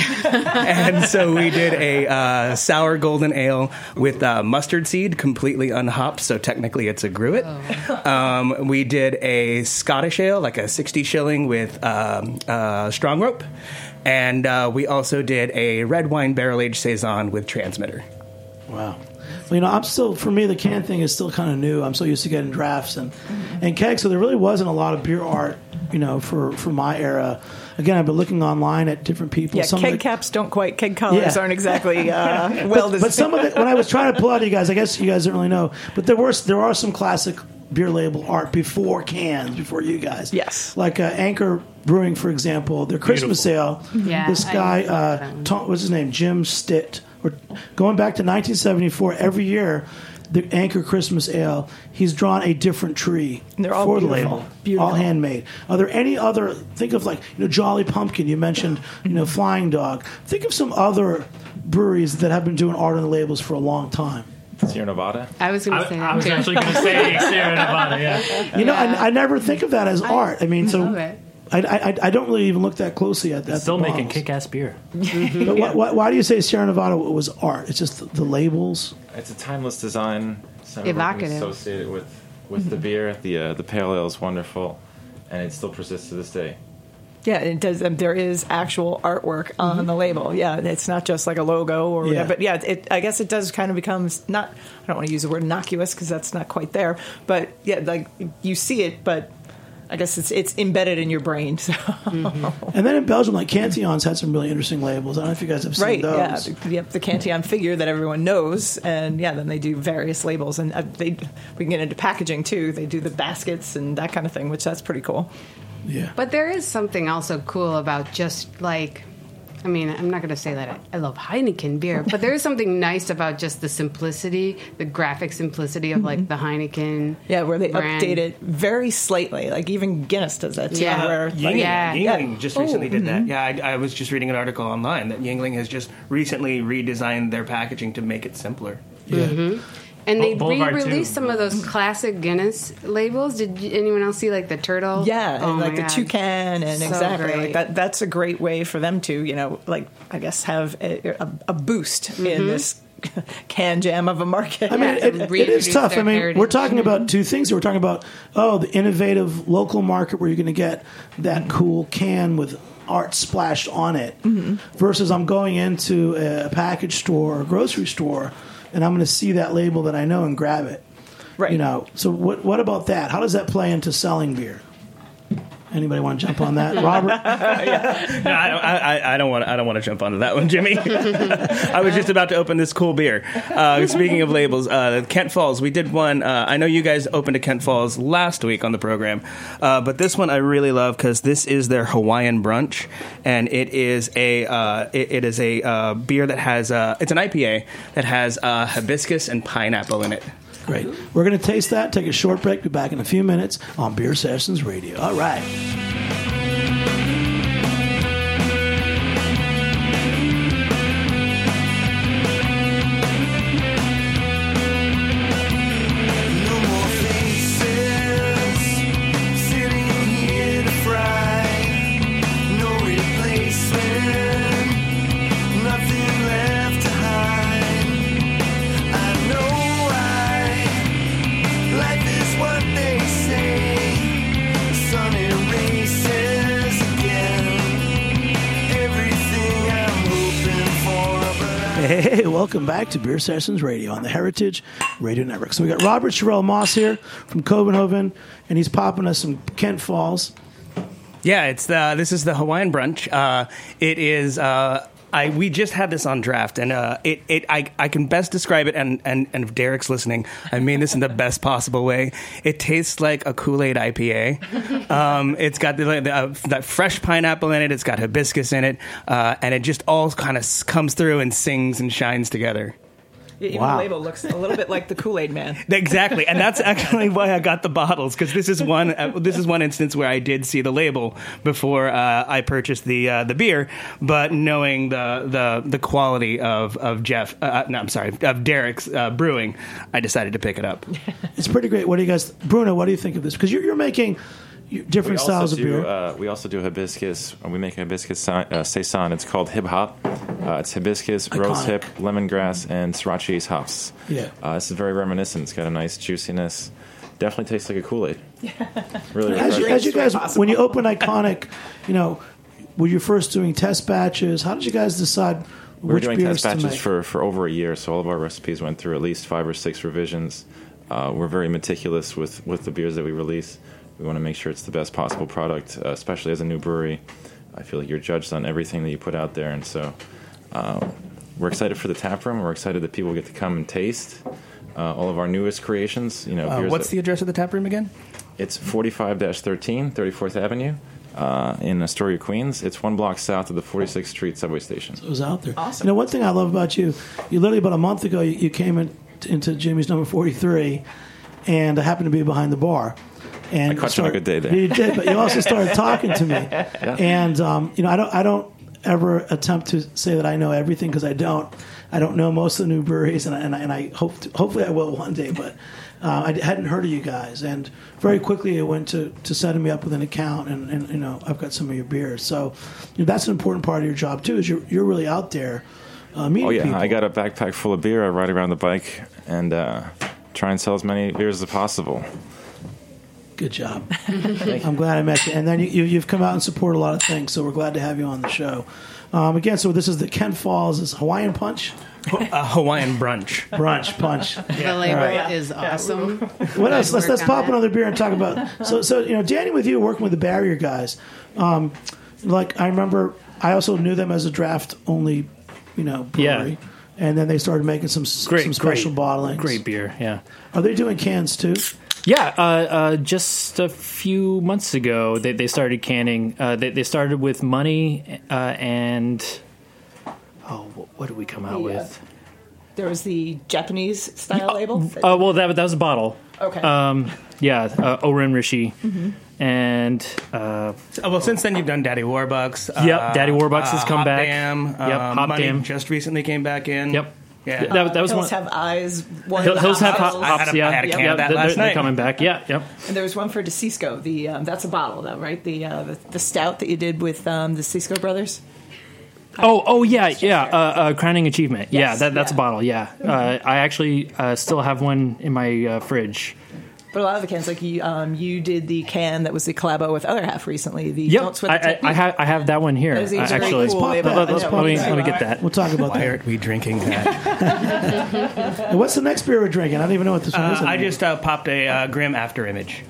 And so we did a uh, sour golden ale with uh, mustard seed, completely unhopped, so technically it's a gruit. Oh. Um, we did a Scottish ale, like a sixty shilling with um, uh, strong rope. And uh, we also did a red wine barrel-aged Saison with transmitter. Wow. Well, you know, I'm still, for me, the can thing is still kind of new. I'm so used to getting drafts and, and kegs, so there really wasn't a lot of beer art, you know, for, for my era. Again, I've been looking online at different people. Yeah, Some of keg the- caps don't quite, keg collars Yeah. aren't exactly uh, well but, designed. but some of the, when I was trying to pull out you guys, I guess you guys didn't really know, but there were there are some classic beer label art before cans, before you guys. Yes. Like uh, Anchor Brewing, for example, their Christmas ale. Yeah, This I guy, know that uh, one. Tom, what's his name? Jim Stitt. We're going back to nineteen seventy-four. Every year, the Anchor Christmas Ale, he's drawn a different tree They're all for the beautiful. label. Beautiful. All handmade. Are there any other, think of like, you know, Jolly Pumpkin, you mentioned, you know, Flying Dog. Think of some other breweries that have been doing art on the labels for a long time. Sierra Nevada. I was going I, to say I that was too. actually going to say Sierra Nevada, yeah. You know, Yeah. I, I never think of that as art. I mean, so love it. I, I, I don't really even look that closely at that. Still making kick-ass beer. But why, why, why do you say Sierra Nevada was art? It's just the, the labels. It's a timeless design. Center Evocative. associated with, with the beer. The uh, the pale ale is wonderful, and it still persists to this day. Yeah, it does. Um, there is actual artwork on the label. Yeah, it's not just like a logo or Yeah. whatever. But yeah, it, I guess it does kind of become not. I don't want to use the word innocuous because that's not quite there. But yeah, like you see it, but I guess it's it's embedded in your brain. So. And then in Belgium, like Cantillon's had some really interesting labels. I don't know if you guys have seen Right, those. yeah, the, yep, the Cantillon figure that everyone knows, and yeah, then they do various labels, and uh, they we can get into packaging too. They do the baskets and that kind of thing, which that's pretty cool. Yeah. But there is something also cool about just like, I mean, I'm not going to say that I, I love Heineken beer, but there is something nice about just the simplicity, the graphic simplicity of like the Heineken. Yeah, where they brand. update it very slightly. Like even Guinness does that too. Yeah. Where, Yingling, like, Yeah. Yingling just recently Oh, did that. Yeah, I, I was just reading an article online that Yingling has just recently redesigned their packaging to make it simpler. Yeah. And they Bou- Boulevard re-released too. some of those classic Guinness labels. Did you, anyone else see like the turtle? Yeah, Oh and my like the God. toucan, and So exactly great. like that. That's a great way for them to, you know, like I guess have a, a, a boost Mm-hmm. in this can jam of a market. I mean, Yeah, it, to it is reintroduce tough. I their mean, heritage. we're talking about two things. We're talking about, oh, the innovative local market where you're going to get that cool can with art splashed on it versus I'm going into a package store or grocery store and I'm going to see that label that I know and grab it. Right. You know, so what what about that? How does that play into selling beer? Anybody want to jump on that, Robert? No, I don't, I, I don't want. I don't want to jump onto that one, Jimmy. I was just about to open this cool beer. Uh, speaking of labels, uh, Kent Falls. We did one. Uh, I know you guys opened a Kent Falls last week on the program, uh, but this one I really love because this is their Hawaiian Brunch, and it is a uh, it, it is a uh, beer that has uh, it's an I P A that has uh, hibiscus and pineapple in it. Great. We're going to taste that, take a short break, be back in a few minutes on Beer Sessions Radio. All right. Hey, welcome back to Beer Sessions Radio on the Heritage Radio Network. So we got Robert Sherrill Moss here from Copenhagen, and he's popping us some Kent Falls. Yeah, it's the, this is the Hawaiian Brunch. Uh, it is. Uh, I we just had this on draft, and uh, it it I, I can best describe it. And, and, and if Derek's listening, I mean this in the best possible way. It tastes like a Kool-Aid I P A. Um, it's got the, the, uh, that fresh pineapple in it. It's got hibiscus in it, uh, and it just all kind of comes through and sings and shines together. Even Wow. the label looks a little bit like the Kool-Aid Man. Exactly, and that's actually why I got the bottles, because this is one uh, this is one instance where I did see the label before uh, I purchased the uh, the beer, but knowing the the, the quality of of Jeff, uh, no, I'm sorry, of Derek's uh, brewing, I decided to pick it up. It's pretty great. What do you guys, Bruno? What do you think of this? Because you're, you're making different We styles also of do, beer. Uh, we also do hibiscus. We make a hibiscus si- uh, saison. It's called Hib Hop. Uh, it's hibiscus, rose Iconic. hip, lemongrass, and sriracha ace hops. Yeah. Uh, this is very reminiscent. It's got a nice juiciness. Definitely tastes like a Kool-Aid. Really as, you, refreshing. as you guys, possible. when you open Iconic, you know, were you first doing test batches? How did you guys decide We were which doing beers test batches to make? for, for over a year, so all of our recipes went through at least five or six revisions. Uh, we're very meticulous with, with the beers that we release. We want to make sure it's the best possible product, uh, especially as a new brewery. I feel like you're judged on everything that you put out there, and so uh, we're excited for the tap room. We're excited that people get to come and taste uh, all of our newest creations. You know, Uh, beers what's that- the address of the tap room again? It's forty-five thirteen, thirty-fourth Avenue uh, in Astoria, Queens. It's one block south of the forty-sixth Street subway station. It was out there. Awesome. You know, one thing I love about you, you literally about a month ago, you, you came in, into Jimmy's number forty-three, and I happened to be behind the bar. And I caught you on a good day there. You did, but you also started talking to me. And um, you know, I don't, I don't ever attempt to say that I know everything, because I don't. I don't know most of the new breweries, and I, and I, and I hope, to, hopefully, I will one day. But uh, I hadn't heard of you guys, and very quickly it went to, to setting me up with an account, and, and you know, I've got some of your beers. So you know, that's an important part of your job too. Is you're you're really out there uh, meeting Oh yeah, people. I got a backpack full of beer. I ride around the bike and uh, try and sell as many beers as possible. Good job. I'm glad I met you. And then you, you, you've come out and support a lot of things, so we're glad to have you on the show. Um, again, so this is the Kent Falls this Hawaiian Punch? A Hawaiian Brunch. Brunch, punch. The label Right. is awesome. What else? Let's, Work let's on pop that. another beer and talk about... So, so you know, Danny, with you working with the Barrier guys, um, like, I remember I also knew them as a draft-only, you know, brewery. Yeah. And then they started making some, Great, some special great, bottlings. Great beer, yeah. Are they doing cans, too? Yeah, uh, uh, just a few months ago, they, they started canning. Uh, they, they started with Money uh, and... Oh, wh- what did we come out The, uh, with? There was the Japanese style label. Oh, well, that, that was a bottle. Okay. Um, yeah, uh, Oren Rishi. Mm-hmm. And... Uh, Oh, well, since then you've done Daddy Warbucks. Yep, Daddy Warbucks has come Hop back. Dam, Yep, uh, Hop Money Dam. just recently came back in. Yep. Yeah. That, that was Hills one. have eyes. One Hill- of the Hills have hops. hop- I had hops, a- yeah. I had a can of yeah, that they're, last they're night. coming back. Yeah, yep. And there was one for DeCisco. The um, that's a bottle though, right? The uh, the, the stout that you did with um, the Cisco brothers. Oh, oh yeah, yeah. Uh, uh, crowning achievement. yeah, Yes, that, that's yeah. a bottle. Yeah, uh, I actually uh, still have one in my uh, fridge. But a lot of the cans, like you, um, you did the can that was the collabo with Other Half recently. The Yep, Don't Sweat I, the I, Technique. I, have, I have that one here. That was a uh, very actually, cool Let's label. pop that. Let's- Yeah, let me yeah. let me get that. We'll talk about Why that. aren't we drinking that? And what's the next beer we're drinking? I don't even know what this one Uh, is. I anymore. just uh, popped a uh, Grim After Image.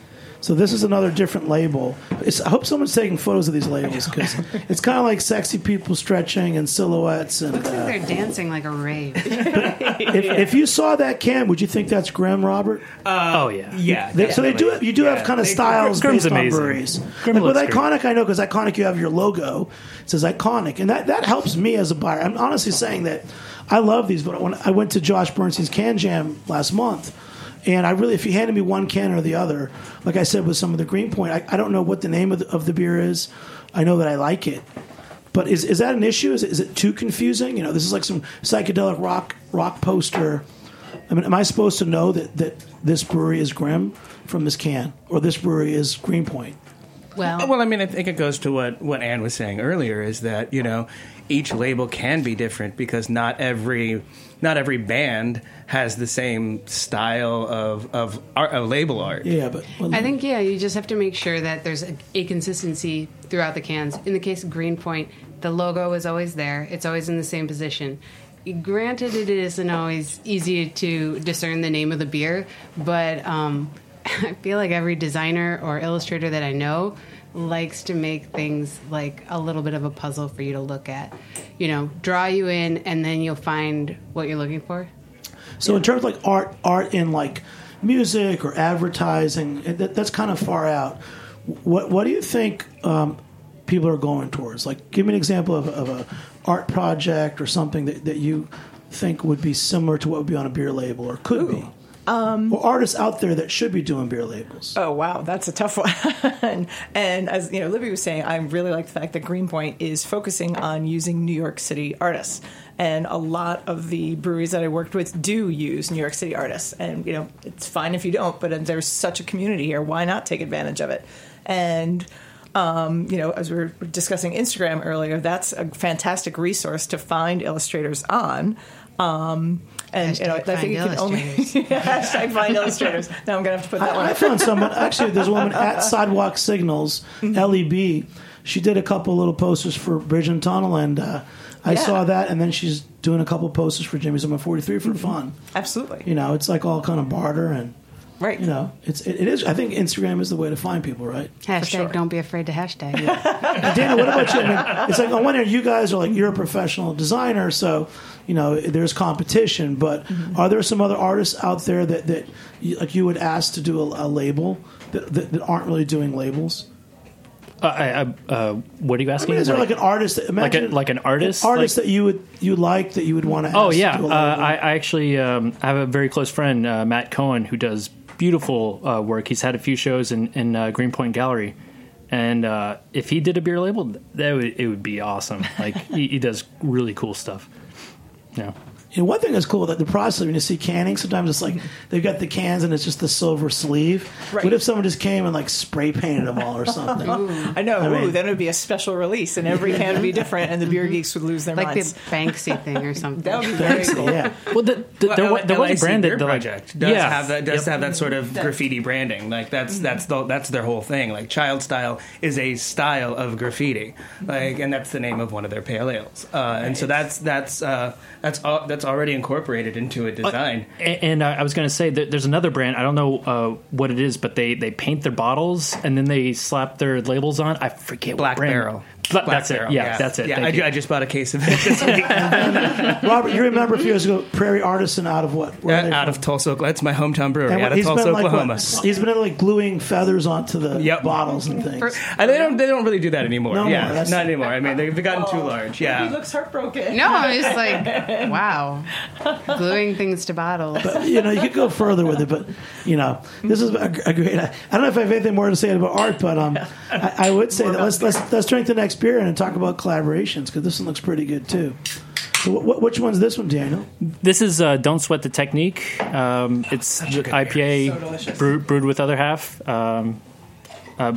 So this is another different label. It's, I hope someone's taking photos of these labels because it's kind of like sexy people stretching and silhouettes. And Looks uh, like they're dancing like a rave. if, if you saw that can, would you think that's Grim, Robert? oh yeah, Yeah. They, so they do. You do have Yeah, kind of they- styles Grim's based on amazing. breweries. Grim Like with looks great. Iconic, I know because Iconic, you have your logo. It says Iconic, and that, that helps me as a buyer. I'm honestly saying that I love these, but when I went to Josh Bernstein's Can Jam last month, and I really, if you handed me one can or the other, like I said with some of the Greenpoint, I, I don't know what the name of the, of the beer is. I know that I like it. But is is that an issue? Is it, is it too confusing? You know, this is like some psychedelic rock rock poster. I mean, am I supposed to know that, that this brewery is Grim from this can, or this brewery is Greenpoint? Well, Well, I mean, I think it goes to what, what Anne was saying earlier is that, you know, each label can be different because not every not every band has the same style of, of, art, of label art. Yeah, but well, I think, yeah, you just have to make sure that there's a, a consistency throughout the cans. In the case of Greenpoint, the logo is always there. It's always in the same position. Granted, it isn't always easy to discern the name of the beer, but um, I feel like every designer or illustrator that I know likes to make things like a little bit of a puzzle for you to look at. You know, draw you in, and then you'll find what you're looking for. so in terms of like art, art in like music or advertising, that, that's kind of far out. What what do you think um, people are going towards? Like, give me an example of, of a art project or something that, that you think would be similar to what would be on a beer label or could be. Um, or artists out there that should be doing beer labels. Oh wow, that's a tough one. And as you know, Libby was saying, I really like the fact that Greenpoint is focusing on using New York City artists, and a lot of the breweries that I worked with do use New York City artists. And you know, it's fine if you don't, but there's such a community here. Why not take advantage of it? And um, you know, as we were discussing Instagram earlier, that's a fantastic resource to find illustrators on. Um, and you know, I Hashtag think you find can only hashtag find illustrators. Now I'm gonna have to put that one. I, I found someone, actually, there's a woman at Sidewalk Signals, L E B. She did a couple little posters for Bridge and Tunnel, and uh, I Yeah. saw that, and then she's doing a couple posters for Jimmy's on forty-three for fun. Absolutely. You know, it's like all kind of barter, and, Right. you know, it's it, it is. I think Instagram is the way to find people, right? Hashtag sure. don't be afraid to hashtag. And Dana, what about you? I mean, it's like on one hand, you guys are like, you're a professional designer, so, you know, there's competition, but are there some other artists out there that, that you, like you would ask to do a, a label that, that, that aren't really doing labels? Uh, I, I, uh, what are you I asking? mean, is there like an artist that, like, a, imagine like an artist? artist like, that you would you like that you would want to ask Oh to yeah, do a uh, label? I, I actually um, have a very close friend, uh, Matt Cohen, who does beautiful uh, work. He's had a few shows in, in uh, Greenpoint Gallery, and uh, if he did a beer label, that would it would be awesome. Like he, he does really cool stuff. Yeah. And one thing that's cool that the process when you see canning, sometimes it's like they've got the cans and it's just the silver sleeve. Right. What if someone just came and like spray painted them all or something? I know. I Ooh, mean- then it would be a special release, and every can would be different, and the beer geeks would lose their Like the minds. Banksy thing or something. That would be very cool. Yeah. Well, the, the, there, Well, wa- there was a L A C brand Beer that that, like, Project does yeah. have that does Yep. have that sort of graffiti branding. Like that's that's the, that's their whole thing. Like Child Style is a style of graffiti, like, and that's the name of one of their pale ales. Uh, and so that's that's uh, that's al- that's already incorporated into a design. And, and uh, I was going to say that there's another brand. I don't know uh, what it is, but they, they paint their bottles and then they slap their labels on. I forget Black what brand. Barrel. Bla- Black that's Barrel, it. Yeah, that's it. Yeah, Thank I, you. ju- I just bought a case of it this week. Robert, you remember a few years ago, Prairie Artisan out of what? Where are they out from? of Tulsa, Oklahoma. That's my hometown brewery. And Out of he's Tulsa, been like Oklahoma. what, he's been like gluing feathers onto the Yep. bottles and things. And they don't they don't really do that anymore. No yeah, more, that's- not anymore. I mean, they've gotten too large. Yeah. He looks heartbroken. No, I was like, wow, gluing things to bottles. But, you know, you could go further with it, but you know, this is a, a great. I don't know if I have anything more to say about art, but um, I, I would say that let's let's let's drink the next beer and talk about collaborations because this one looks pretty good too. So, wh- which one's this one, Daniel? This is uh, Don't Sweat the Technique. Um, it's the I P A So delicious. brewed, brewed with Other Half. Um, uh,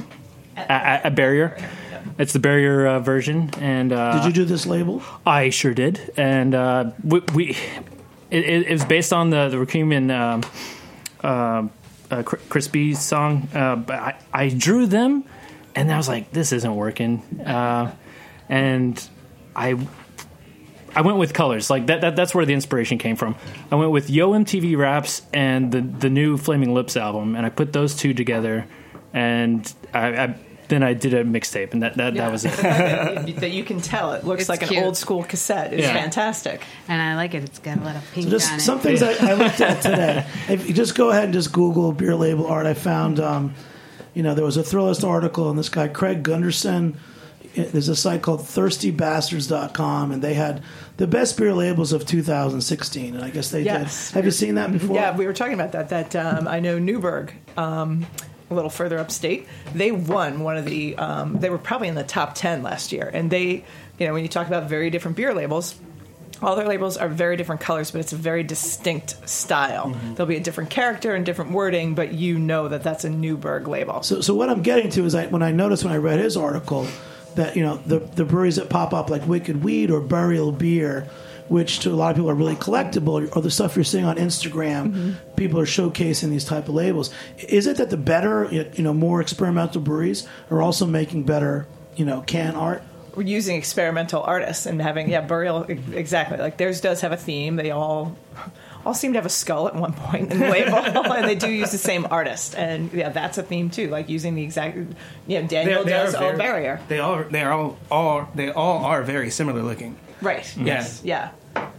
a, a barrier. It's the barrier uh, version, and uh, Did you do this label? I sure did, and uh, we, we it, it, it was based on the the Requiem um, uh, uh, Chris B's song, uh, but I, I drew them, and I was like, this isn't working, uh, and I I went with colors. Like that, that that's where the inspiration came from. I went with Yo M T V Raps and the the new Flaming Lips album, and I put those two together, and I. I Then I did a mixtape, and that, that, Yeah. that was it. that, that you can tell it looks It's like cute. an old school cassette. It's Yeah. fantastic. And I like it. It's got a lot of pink So just on it. some things I, I looked at today. If you just go ahead and just Google beer label art, I found, um, you know, there was a Thrillist article, and this guy, Craig Gunderson, there's a site called thirsty bastards dot com, and they had the best beer labels of two thousand sixteen, and I guess they Yes. did. Have you seen that before? Yeah, we were talking about that. That um, I know Newburgh, um, a little further upstate, they won one of the. Um, they were probably in the top ten last year, and they, you know, when you talk about very different beer labels. All their labels are very different colors, but it's a very distinct style. Mm-hmm. There'll be a different character and different wording, but you know that that's a Newburgh label. So, so what I'm getting to is I, when I noticed when I read his article that, you know, the, the breweries that pop up like Wicked Weed or Burial Beer, which to a lot of people are really collectible, or the stuff you're seeing on Instagram, Mm-hmm. people are showcasing these type of labels. Is it that the better, you know, more experimental breweries are also making better, you know, can art? We're using experimental artists and having yeah burial exactly like theirs does have a theme. They all all seem to have a skull at one point in the label, and they do use the same artist. And yeah, that's a theme too. Like using the exact you know Daniel They- they does are all very- barrier. They all they are all, all they all are very similar looking. Right. Yes. Yeah.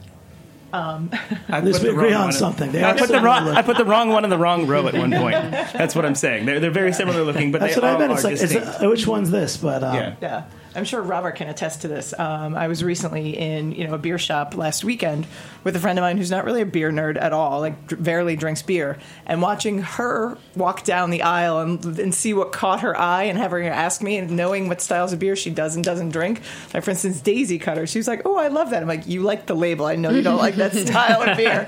I Let's put the agree wrong on one in- something. They I are put the similar wrong. I looking. put the wrong one in the wrong row at one point. That's what I'm saying. They're they're very similar looking, but That's they what I all meant. are It's like, is distinct. it, which one's this? But um, Yeah. Yeah, I'm sure Robert can attest to this. Um, I was recently in you know a beer shop last weekend with a friend of mine who's not really a beer nerd at all, like dr- barely drinks beer, and watching her walk down the aisle and, and see what caught her eye and have her ask me and knowing what styles of beer she does and doesn't drink. Like for instance, Daisy Cutter. She was like, "Oh, I love that." I'm like, "You like the label? I know you don't like that style of beer."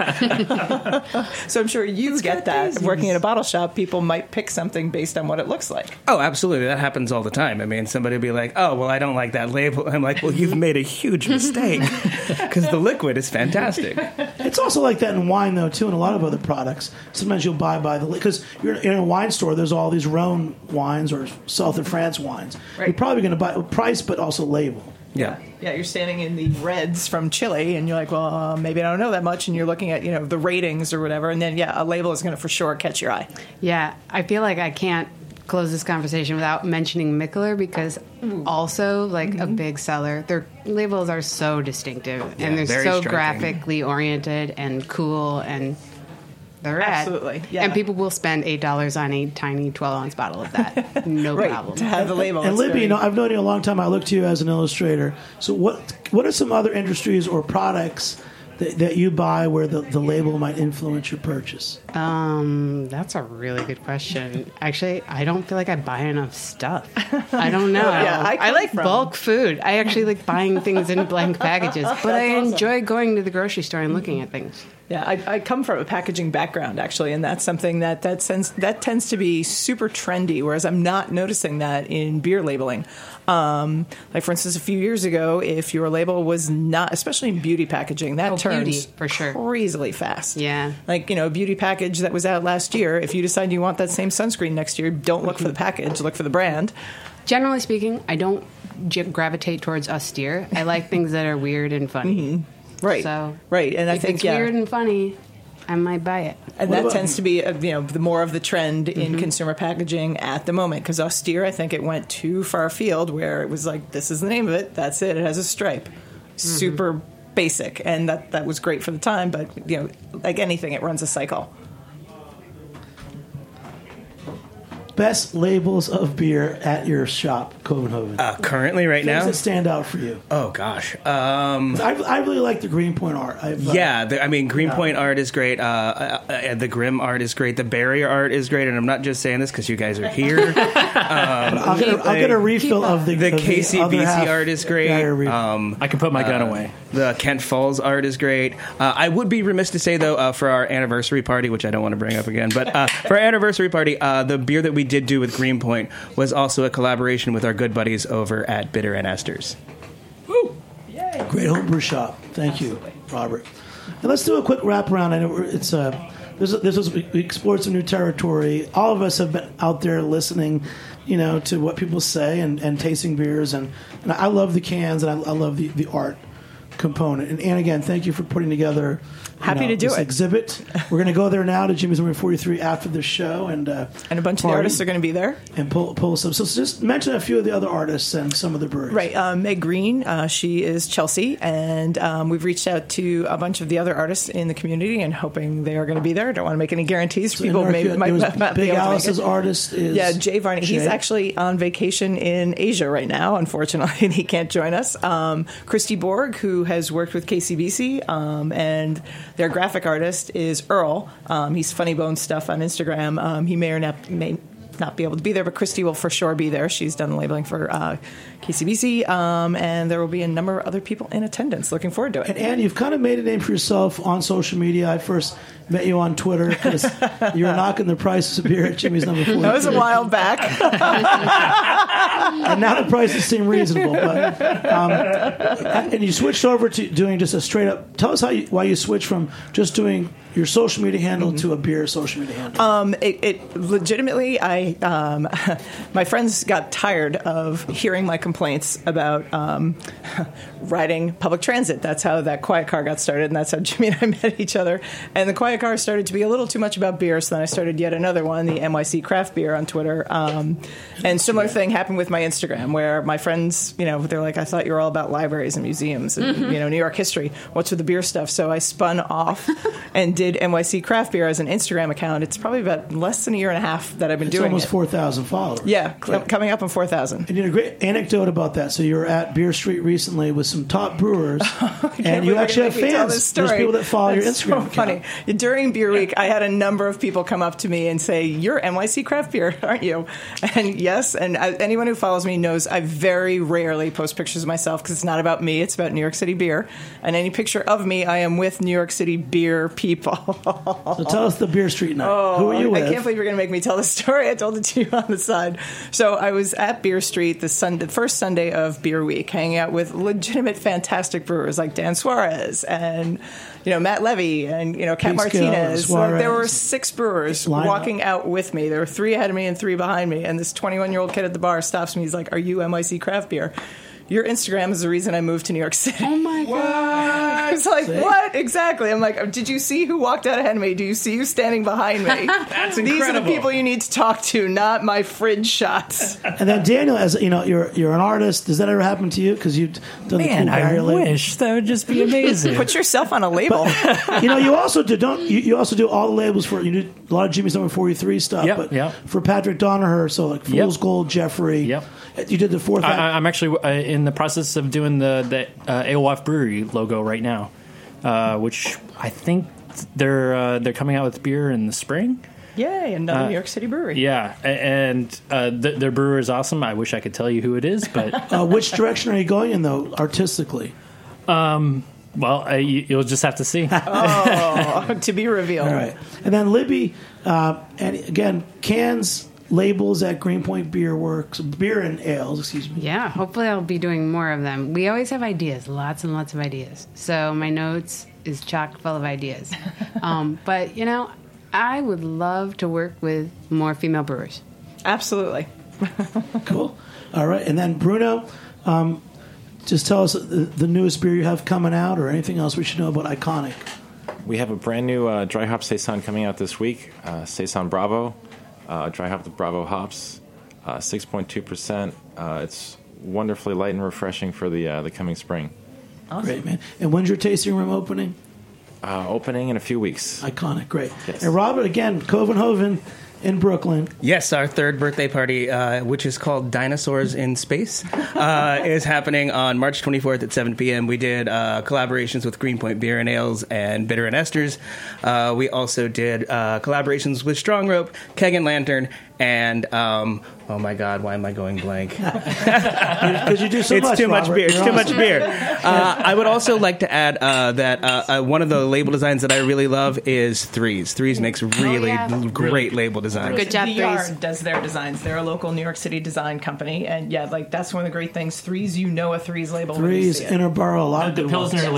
So I'm sure you get that working in a bottle shop. People might pick something based on what it looks like. Oh, absolutely. That happens all the time. I mean, somebody will be like, "Oh, well, I don't like that label." I'm like, "Well, you've made a huge mistake because the liquid is fantastic." It's also like that in wine, though, too, and a lot of other products. Sometimes you'll buy by the because you're in a wine store. There's all these Rhone wines or South of France wines. Right. You're probably going to buy price, but also label. Yeah. Yeah, you're standing in the reds from Chile, and you're like, well, uh, maybe I don't know that much, and you're looking at, you know, the ratings or whatever, and then, yeah, a label is going to for sure catch your eye. Yeah, I feel like I can't close this conversation without mentioning Mikkeller because also like a big seller. Their labels are so distinctive Yeah, and they're very so striking. graphically oriented and cool and they're rad. Absolutely, yeah. And people will spend eight dollars on a tiny twelve ounce bottle of that. No Right, problem. to have the label. And it's Libby, very- you know, I've known you a long time. I look to you as an illustrator. So, what what are some other industries or products that, that you buy where the, the label might influence your purchase? Um, that's a really good question. Actually, I don't feel like I buy enough stuff. I don't know. Yeah, I come like from- bulk food. I actually like buying things in blank packages, but I awesome. enjoy going to the grocery store and looking at things. Yeah, I, I come from a packaging background, actually, and that's something that that, tends, that tends to be super trendy, whereas I'm not noticing that in beer labeling. Um, like, for instance, a few years ago, if your label was not, especially in beauty packaging, that Oh, turns beauty, for sure. crazily fast. Yeah. Like, you know, a beauty package that was out last year, if you decide you want that same sunscreen next year, don't look for the package, look for the brand. Generally speaking, I don't j- gravitate towards austere. I like things that are weird and funny. Right. So, right. And I if think, it's yeah. weird and funny, I might buy it. And What that about- tends to be, uh, you know, the more of the trend in consumer packaging at the moment. Because austere, I think it went too far afield, where it was like, this is the name of it. That's it. It has a stripe. Super basic, and that that was great for the time. But you know, like anything, it runs a cycle. Best labels of beer at your shop, Copenhagen. Uh, currently, right Things now. that stand out for you. Oh gosh. Um, I, I really like the Greenpoint art. I've, uh, Yeah, the, I mean, Greenpoint art is great. Uh, uh, uh, the Grimm art is great. The Barrier art is great. And I'm not just saying this because you guys are here. I'll, get a, I'll get a refill of the The of K C other B C half. art is great. Yeah, your re- Um, I can put my gun away. the Kent Falls art is great. Uh, I would be remiss to say, though, uh, for our anniversary party, which I don't want to bring up again, but uh, for our anniversary party, uh, the beer that we did do with Greenpoint was also a collaboration with our good buddies over at Bitter and Esters. Great homebrew shop. Thank you, Robert. And let's do a quick wrap around. I know we're- it's uh, this, this was we explored some new territory. All of us have been out there listening, you know, to what people say and, and tasting beers. And, and I love the cans and I, I love the, the art component. And, and again, thank you for putting together. you Happy know, to do this it. exhibit. We're going to go there now to Jimmy's Number forty-three after the show, and uh, And a bunch of the party artists are going to be there. and pull pull some. So just mention a few of the other artists and some of the breweries. Right. Um, Meg Green, uh, she is Chelsea, and um, we've reached out to a bunch of the other artists in the community and hoping they are going to be there. Don't want to make any guarantees. So People in may, Northfield, might there was not, not be Big able to make Alice's it. artist is Yeah, Jay Varney. He's Jay. actually on vacation in Asia right now, unfortunately, and he can't join us. Um, Christy Borg, who has worked with K C B C, um, and their graphic artist is Earl. Um, he's Funny Bone Stuff on Instagram. Um, he may or not may not be able to be there, but Christy will for sure be there. She's done the labeling for uh, K C B C, um, and there will be a number of other people in attendance. Looking forward to it. And Ann, you've kind of made a name for yourself on social media. I first met you on Twitter because you were knocking the prices of beer at Jimmy's Number forty-three. That was a while back. And now the prices seem reasonable. But um, and you switched over to doing just a straight up. Tell us how you, why you switched from just doing your social media handle to a beer social media handle. Um, it, it legitimately, I um, my friends got tired of hearing my complaints about um, riding public transit. That's how that Quiet Car got started, and that's how Jimmy and I met each other. And the Quiet Car started to be a little too much about beer, so then I started yet another one, the N Y C Craft Beer on Twitter. Um, and similar thing happened with my Instagram, where my friends, you know, they're like, I thought you were all about libraries and museums and Mm-hmm. you know New York history. What's with the beer stuff? So I spun off and did N Y C Craft Beer as an Instagram account. It's probably about less than a year and a half that I've been It's doing almost it. four thousand followers. Yeah, cl- coming up on four thousand. And you had a great anecdote about that. So you were at Beer Street recently with some top brewers, and you believe actually you're have gonna make me tell fans. this story. There's people that follow your That's Instagram so account. funny. During Beer Week, I had a number of people come up to me and say, "You're N Y C Craft Beer, aren't you?" And yes, and I, anyone who follows me knows I very rarely post pictures of myself because it's not about me. It's about New York City beer. And any picture of me, I am with New York City beer people. So tell us the Beer Street night. Oh, Who are you with? I can't believe you're going to make me tell the story. I told it to you on the side. So I was at Beer Street the, Sunday, the first Sunday of Beer Week, hanging out with legitimate, fantastic brewers like Dan Suarez and you know Matt Levy and you know Kat Pete Skill, Martinez. Suarez. Like, there were six brewers Line walking up. out with me. There were three ahead of me and three behind me. And this twenty-one-year-old kid at the bar stops me. He's like, "Are you N Y C Craft Beer? Your Instagram is the reason I moved to New York City." Oh my god! I was like, what? Exactly. I'm like, did you see who walked out ahead of me? Do you see who's standing behind me? That's These are the incredible. people you need to talk to, not my fridge shots. And then Daniel, as you know, you're you're an artist. Does that ever happen to you? Because you've done Man, the cool I barrier label. wish that would just be amazing. Put yourself on a label. You know, you also do don't you, you also do all the labels for you do a lot of Jimmy's Number forty-three stuff. Yep, but yep. for Patrick Donaher, so like Fool's Yep. Gold, Jeffrey. Yep. You did the fourth. I, act- I- I'm actually uh, in the process of doing the the uh, Alewife Brewery logo right now, uh, which I think they're uh, they're coming out with beer in the spring. Yay, another New York City brewery. Yeah, a- and uh, th- their brewer is awesome. I wish I could tell you who it is, but uh, which direction are you going in though, artistically? well, uh, you, you'll just have to see. Oh, to be revealed. All right, and then Libby, uh, and again, cans, labels at Greenpoint Beer Works, beer and ales. Excuse me. Yeah, hopefully I'll be doing more of them. We always have ideas, lots and lots of ideas. So my notes is chock full of ideas. Um, but, you know, I would love to work with more female brewers. Absolutely. Cool. All right, and then Bruno, um, just tell us the, the newest beer you have coming out, or anything else we should know about Iconic. We have a brand new uh, dry hop saison coming out this week. Uh, Saison Bravo, uh, dry hop with Bravo hops, uh, six point two percent. Uh, it's wonderfully light and refreshing for the uh, the coming spring. Great, man. And when's your tasting room opening? Uh, opening in a few weeks. Iconic, great. Yes. And Robert, again, Covenhoven in Brooklyn. Yes, our third birthday party, uh, which is called Dinosaurs in Space, uh, is happening on March twenty-fourth at seven p.m. We did uh, collaborations with Greenpoint Beer and Ales and Bitter and Esters. Uh, we also did uh, collaborations with Strong Rope, Keg and Lantern, and, um, oh my God, why am I going blank? Because you do so it's much, too much Robert. beer. It's You're too awesome. much beer. Uh, I would also like to add uh, that uh, uh, one of the label designs that I really love is Threes. Threes makes really yeah. great label designs. Good job, The Threes. Yard does their designs. They're a local New York City design company, and yeah, like that's one of the great things. Threes, you know, a Threes label. when you Threes, see it. Interborough, a lot The of good Pilsner ones. la-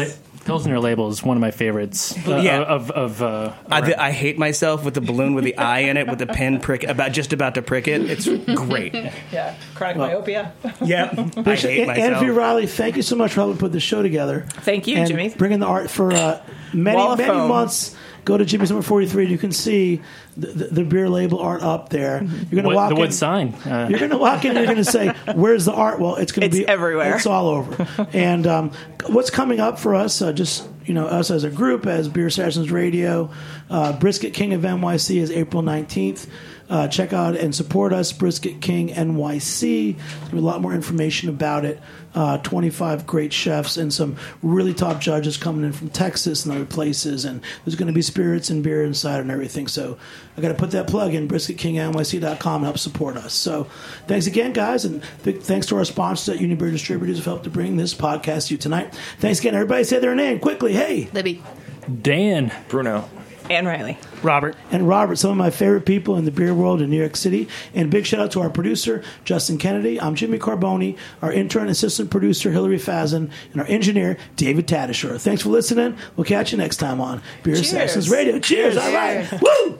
Pilsner label is one of my favorites. Uh, Yeah. of of. Uh, I, I hate myself with the balloon with the eye in it, with the pin prick about just about to prick it. It's great. Yeah, chronic myopia. Yeah, I hate myself. Andrew Riley, thank you so much for helping put this show together. Thank you, and Jimmy. Bringing the art for uh, many, Wall of many foam. months. Go to Jimmy's number forty-three, and you can see the, the, the beer label art up there. You're going to Wood- walk the in. wood sign. Uh, You're going to walk in and you're going to say, where's the art? Well, it's going to It's be everywhere. It's all over. And um, what's coming up for us, uh, just, you know, us as a group, as Beer Assassins Radio, uh, Brisket King of N Y C is April nineteenth. Uh, check out and support us, Brisket King N Y C. There's a lot more information about it. Uh, twenty-five great chefs and some really top judges coming in from Texas and other places. And there's going to be spirits and beer inside and everything. So I got to put that plug in, brisket king n y c dot com, and help support us. So thanks again, guys. And big thanks to our sponsors at Union Beer Distributors who helped to bring this podcast to you tonight. Thanks again. Everybody say their name quickly. Hey. Libby. Dan. Bruno. Ann Riley. Robert. And Robert, some of my favorite people in the beer world in New York City. And big shout out to our producer, Justin Kennedy. I'm Jimmy Carboni, our intern assistant producer, Hillary Fazan, and our engineer, David Tatasciore. Thanks for listening. We'll catch you next time on Beer Cheers. Assassins Radio. Cheers. All right. Woo!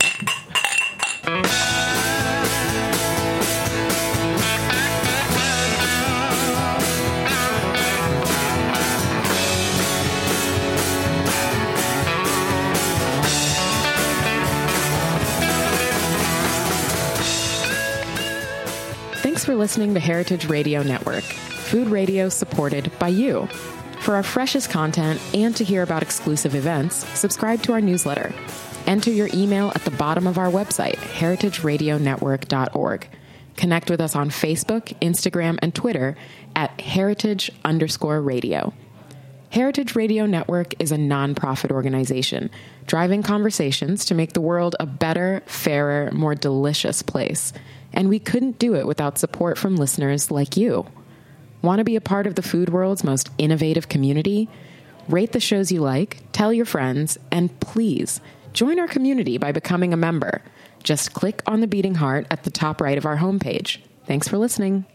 Thanks for listening to Heritage Radio Network, food radio supported by you. For our freshest content and to hear about exclusive events, subscribe to our newsletter. Enter your email at the bottom of our website, heritage radio network dot org. Connect with us on Facebook, Instagram, and Twitter at heritage underscore radio. Heritage Radio Network is a nonprofit organization driving conversations to make the world a better, fairer, more delicious place. And we couldn't do it without support from listeners like you. Want to be a part of the food world's most innovative community? Rate the shows you like, tell your friends, and please join our community by becoming a member. Just click on the beating heart at the top right of our homepage. Thanks for listening.